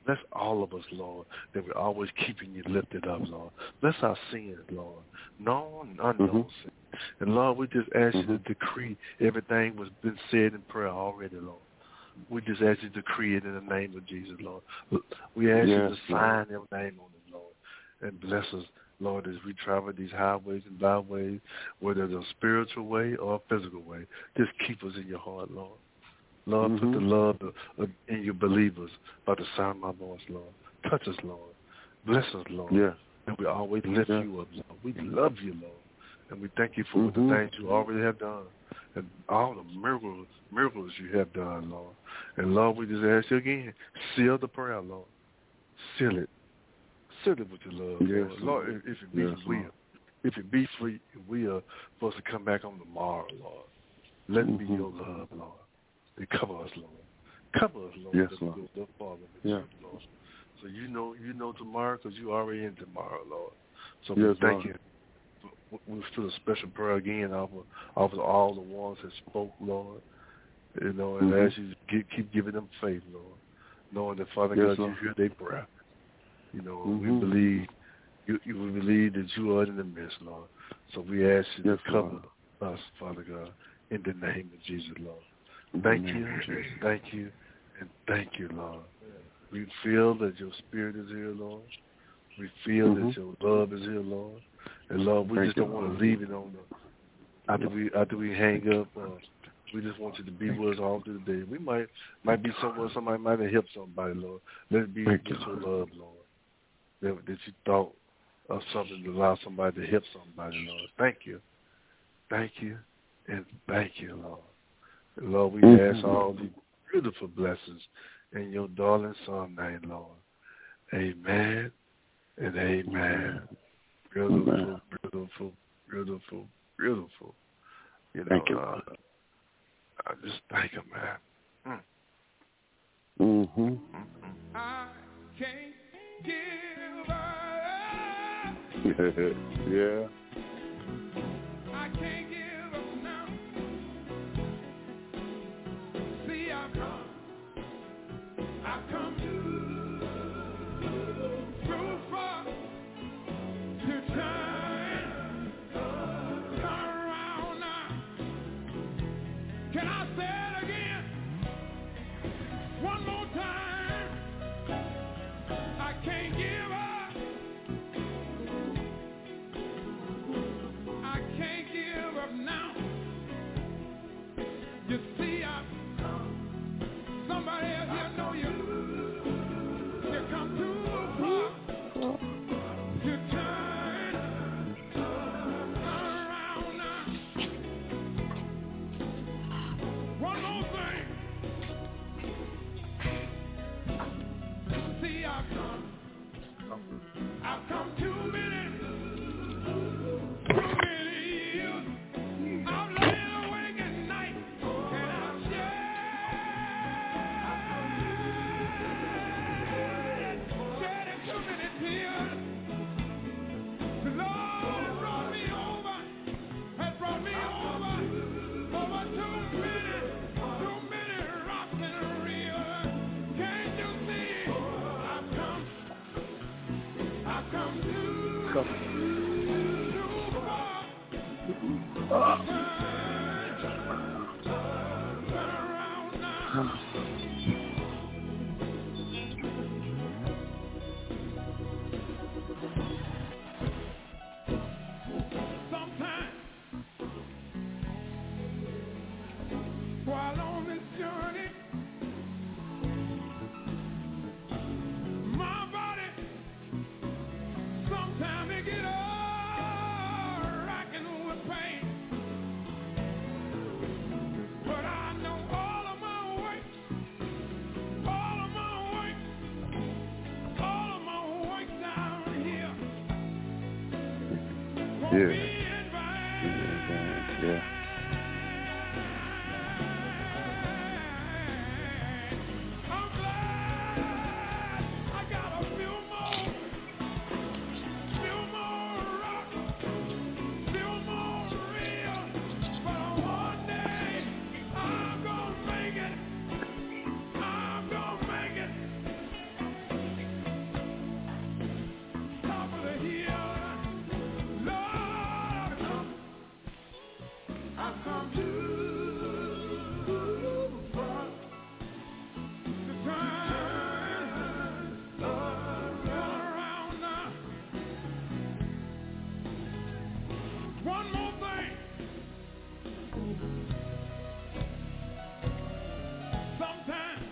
Bless all of us, Lord, that we're always keeping you lifted up, Lord. Bless our sins, Lord, known and unknown mm-hmm. sins. And, Lord, we just ask mm-hmm. you to decree everything was been said in prayer already, Lord. We just ask you to decree it in the name of Jesus, Lord. We ask yes, you to sign your name on it, Lord, and bless us, Lord, as we travel these highways and byways, whether it's a spiritual way or a physical way. Just keep us in your heart, Lord. Lord, mm-hmm. put the love in your believers by the sound of my voice, Lord. Touch us, Lord. Bless us, Lord. Yes. And we always lift yes. you up, Lord. We love you, Lord. And we thank you for mm-hmm. the things you already have done and all the miracles, miracles you have done, Lord. And, Lord, we just ask you again, seal the prayer, Lord. Seal it. Seal it with your love, yes, Lord. Lord, if, if it be yes, for will, if it be for will for us to come back on tomorrow, Lord, let it mm-hmm. be your love, Lord. And cover us, Lord. Cover us, Lord. Yes, that Lord. We go so far with yeah. you, Lord. So you know, you know tomorrow because you already in tomorrow, Lord. So yes, we thank Lord. you. We feel a special prayer again off of, off of all the ones that spoke, Lord. You know, and mm-hmm. as you keep, keep giving them faith, Lord, knowing that Father yes, God, Lord. you hear their prayer. You know, mm-hmm. we believe you, you. We believe that you are in the midst, Lord. So we ask you yes, to cover Lord. us, Father God, in the name of Jesus, Lord. In thank the you, name of Jesus. thank you, and thank you, Lord. We feel that your spirit is here, Lord. We feel mm-hmm. that your love is here, Lord. And Lord, we thank just you, don't want Lord. to leave it on the after we after we hang up. Uh, we just want you to be with us all through the day. We might might be somewhere somebody might have helped somebody, Lord. Let it be thank just you, your Lord. love, Lord. That, that you thought of something to allow somebody to help somebody, Lord. Thank you, thank you, and thank you, Lord. And Lord, we mm-hmm. ask all these beautiful blessings in your darling Son's name, Lord. Amen and amen. Beautiful, amen. beautiful, beautiful, beautiful. You know, thank you. Uh, I just thank you, man. Mm. Mm-hmm. Mm-hmm. I can't give up. yeah. I can't give up now. See, I've come, I've come too, too far to turn, turn around now. Can I say it again? One more time. I can't give up. I can't give up now. You see, I'm somebody else here know you. You come too far to turn, turn around now. One more thing. See, I've come, I've come too many, too many years. I've laid awake at night and I've shed, shedding too many tears. The Lord has brought me over, has brought me over, over too many, too many rocks and reels. Can't you see? I've come, I've come too, too far. Turn, turn around now. Sometimes, while on this journey, my body, sometimes it get all racking with pain. But I know all of my work, all of my work, all of my work down here won't Yeah. be in vain. Yeah. I'm glad I got a few more, few more rocks, few more reels. But one day I'm gonna make it. I'm gonna make it. One more thing. Sometimes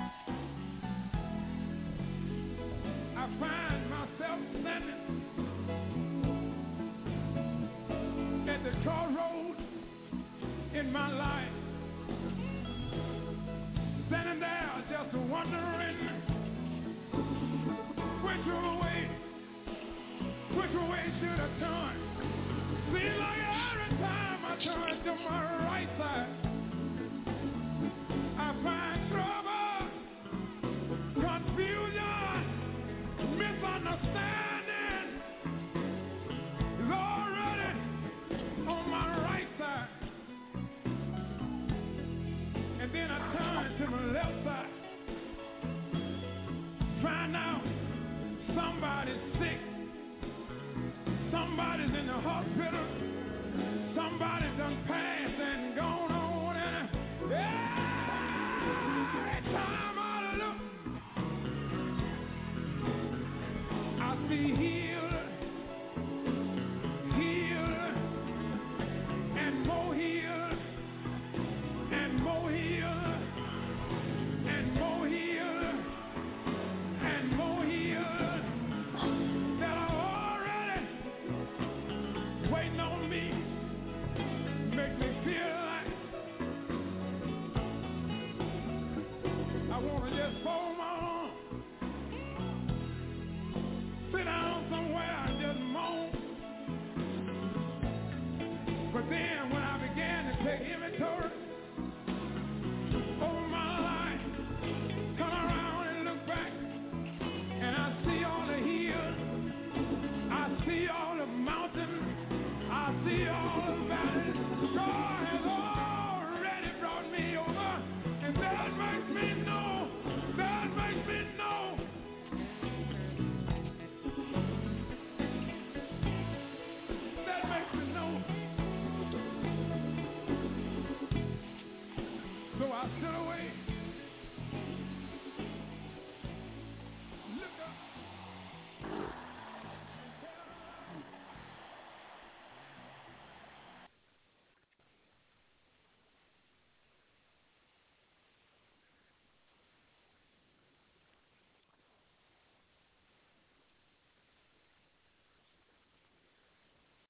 I find myself standing at the crossroads in my life, standing there just wondering which way, which way should I turn? Seems like every time I turn to my right,